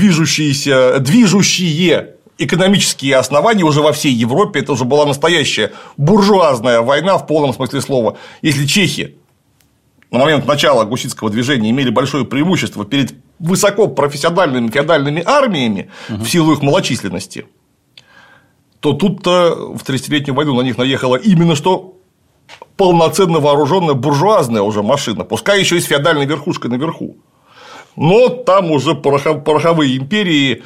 движущие экономические основания уже во всей Европе. Это уже была настоящая буржуазная война в полном смысле слова. Если чехи на момент начала гуситского движения имели большое преимущество перед высокопрофессиональными феодальными армиями в силу их малочисленности, то тут-то в 30-летнюю войну на них наехала именно что полноценно вооруженная буржуазная уже машина, пускай еще и с феодальной верхушкой наверху. Но там уже пороховые империи,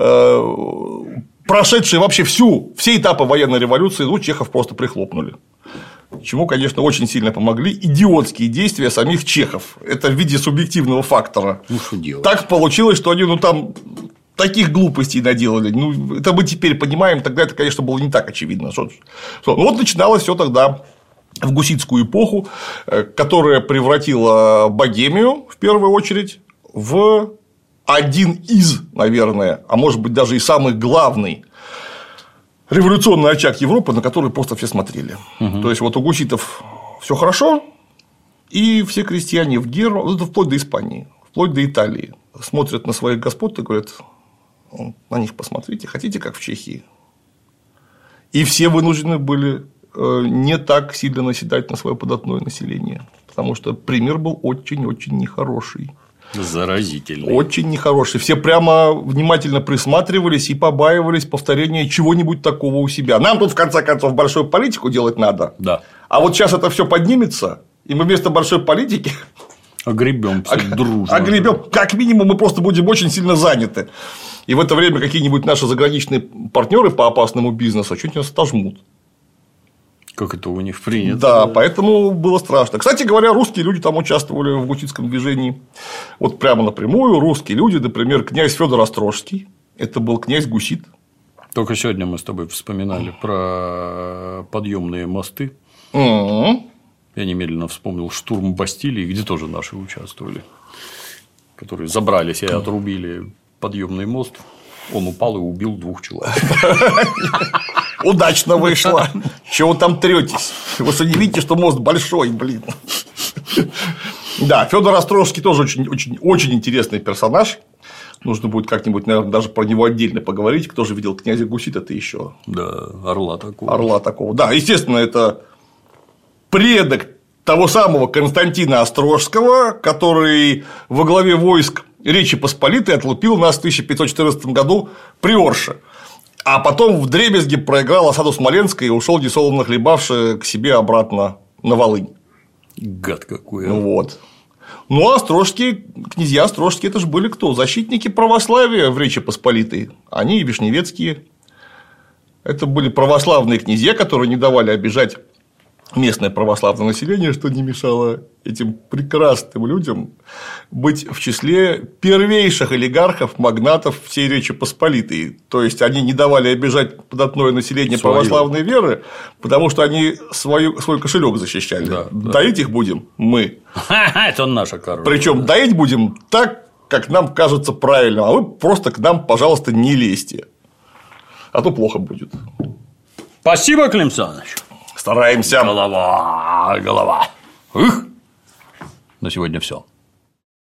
прошедшие вообще все этапы военной революции, чехов просто прихлопнули. Чему, конечно, очень сильно помогли идиотские действия самих чехов. Это в виде субъективного фактора. Ну, что делать? Так получилось, что они там таких глупостей наделали. Это мы теперь понимаем, тогда это, конечно, было не так очевидно. Вот начиналось все тогда в гуситскую эпоху, которая превратила Богемию, в первую очередь, в один из, наверное, а может быть даже и самый главный революционный очаг Европы, на который просто все смотрели. То есть, вот у гуситов все хорошо, и все крестьяне в Геру, вплоть до Испании, вплоть до Италии, смотрят на своих господ и говорят: на них посмотрите, хотите, как в Чехии. И все вынуждены были не так сильно наседать на свое податное население, потому что пример был очень-очень нехороший. Заразительный. Очень нехороший. Все прямо внимательно присматривались и побаивались повторения чего-нибудь такого у себя. Нам тут, в конце концов, большую политику делать надо. Да. А вот сейчас это все поднимется, и мы вместо большой политики огребем дружно. Огребем. Как минимум, мы просто будем очень сильно заняты. И в это время какие-нибудь наши заграничные партнеры по опасному бизнесу что-нибудь нас отожмут. Как это у них принято. Да, поэтому было страшно. Кстати говоря, русские люди там участвовали в гуситском движении. Вот прямо напрямую русские люди, например, князь Федор Острожский, это был князь гусит. Только сегодня мы с тобой вспоминали про подъемные мосты. Я немедленно вспомнил штурм Бастилии, где тоже наши участвовали, которые забрались и отрубили подъемный мост. Он упал и убил 2 человек. Удачно вышло. Чего вы там третесь? Вы что, не видите, что мост большой, блин? Да, Федор Острожский тоже очень интересный персонаж. Нужно будет как-нибудь, наверное, даже про него отдельно поговорить. Кто же видел князя Гусита-то еще? Да, орла такого. Орла такого. Да, естественно, это предок того самого Константина Острожского, который во главе войск Речи Посполитой отлупил нас в 1514 году при Орше. А потом вдребезги проиграл осаду Смоленска и ушел несолоно хлебавши к себе обратно на Волынь. Гад какой. Вот. Ну, а острожские, князья острожские, это же были кто? Защитники православия в Речи Посполитой. Они и вишневецкие. Это были православные князья, которые не давали обижать местное православное население, что не мешало этим прекрасным людям быть в числе первейших олигархов, магнатов всей Речи Посполитой. То есть, они не давали обижать податное население православной веры, потому что они свой кошелек защищали. Да. Доить их будем мы. Это наша корова. Причем доить будем так, как нам кажется правильным, а вы просто к нам, пожалуйста, не лезьте. А то плохо будет. Спасибо, Клим Саныч. Стараемся. Голова. На сегодня все.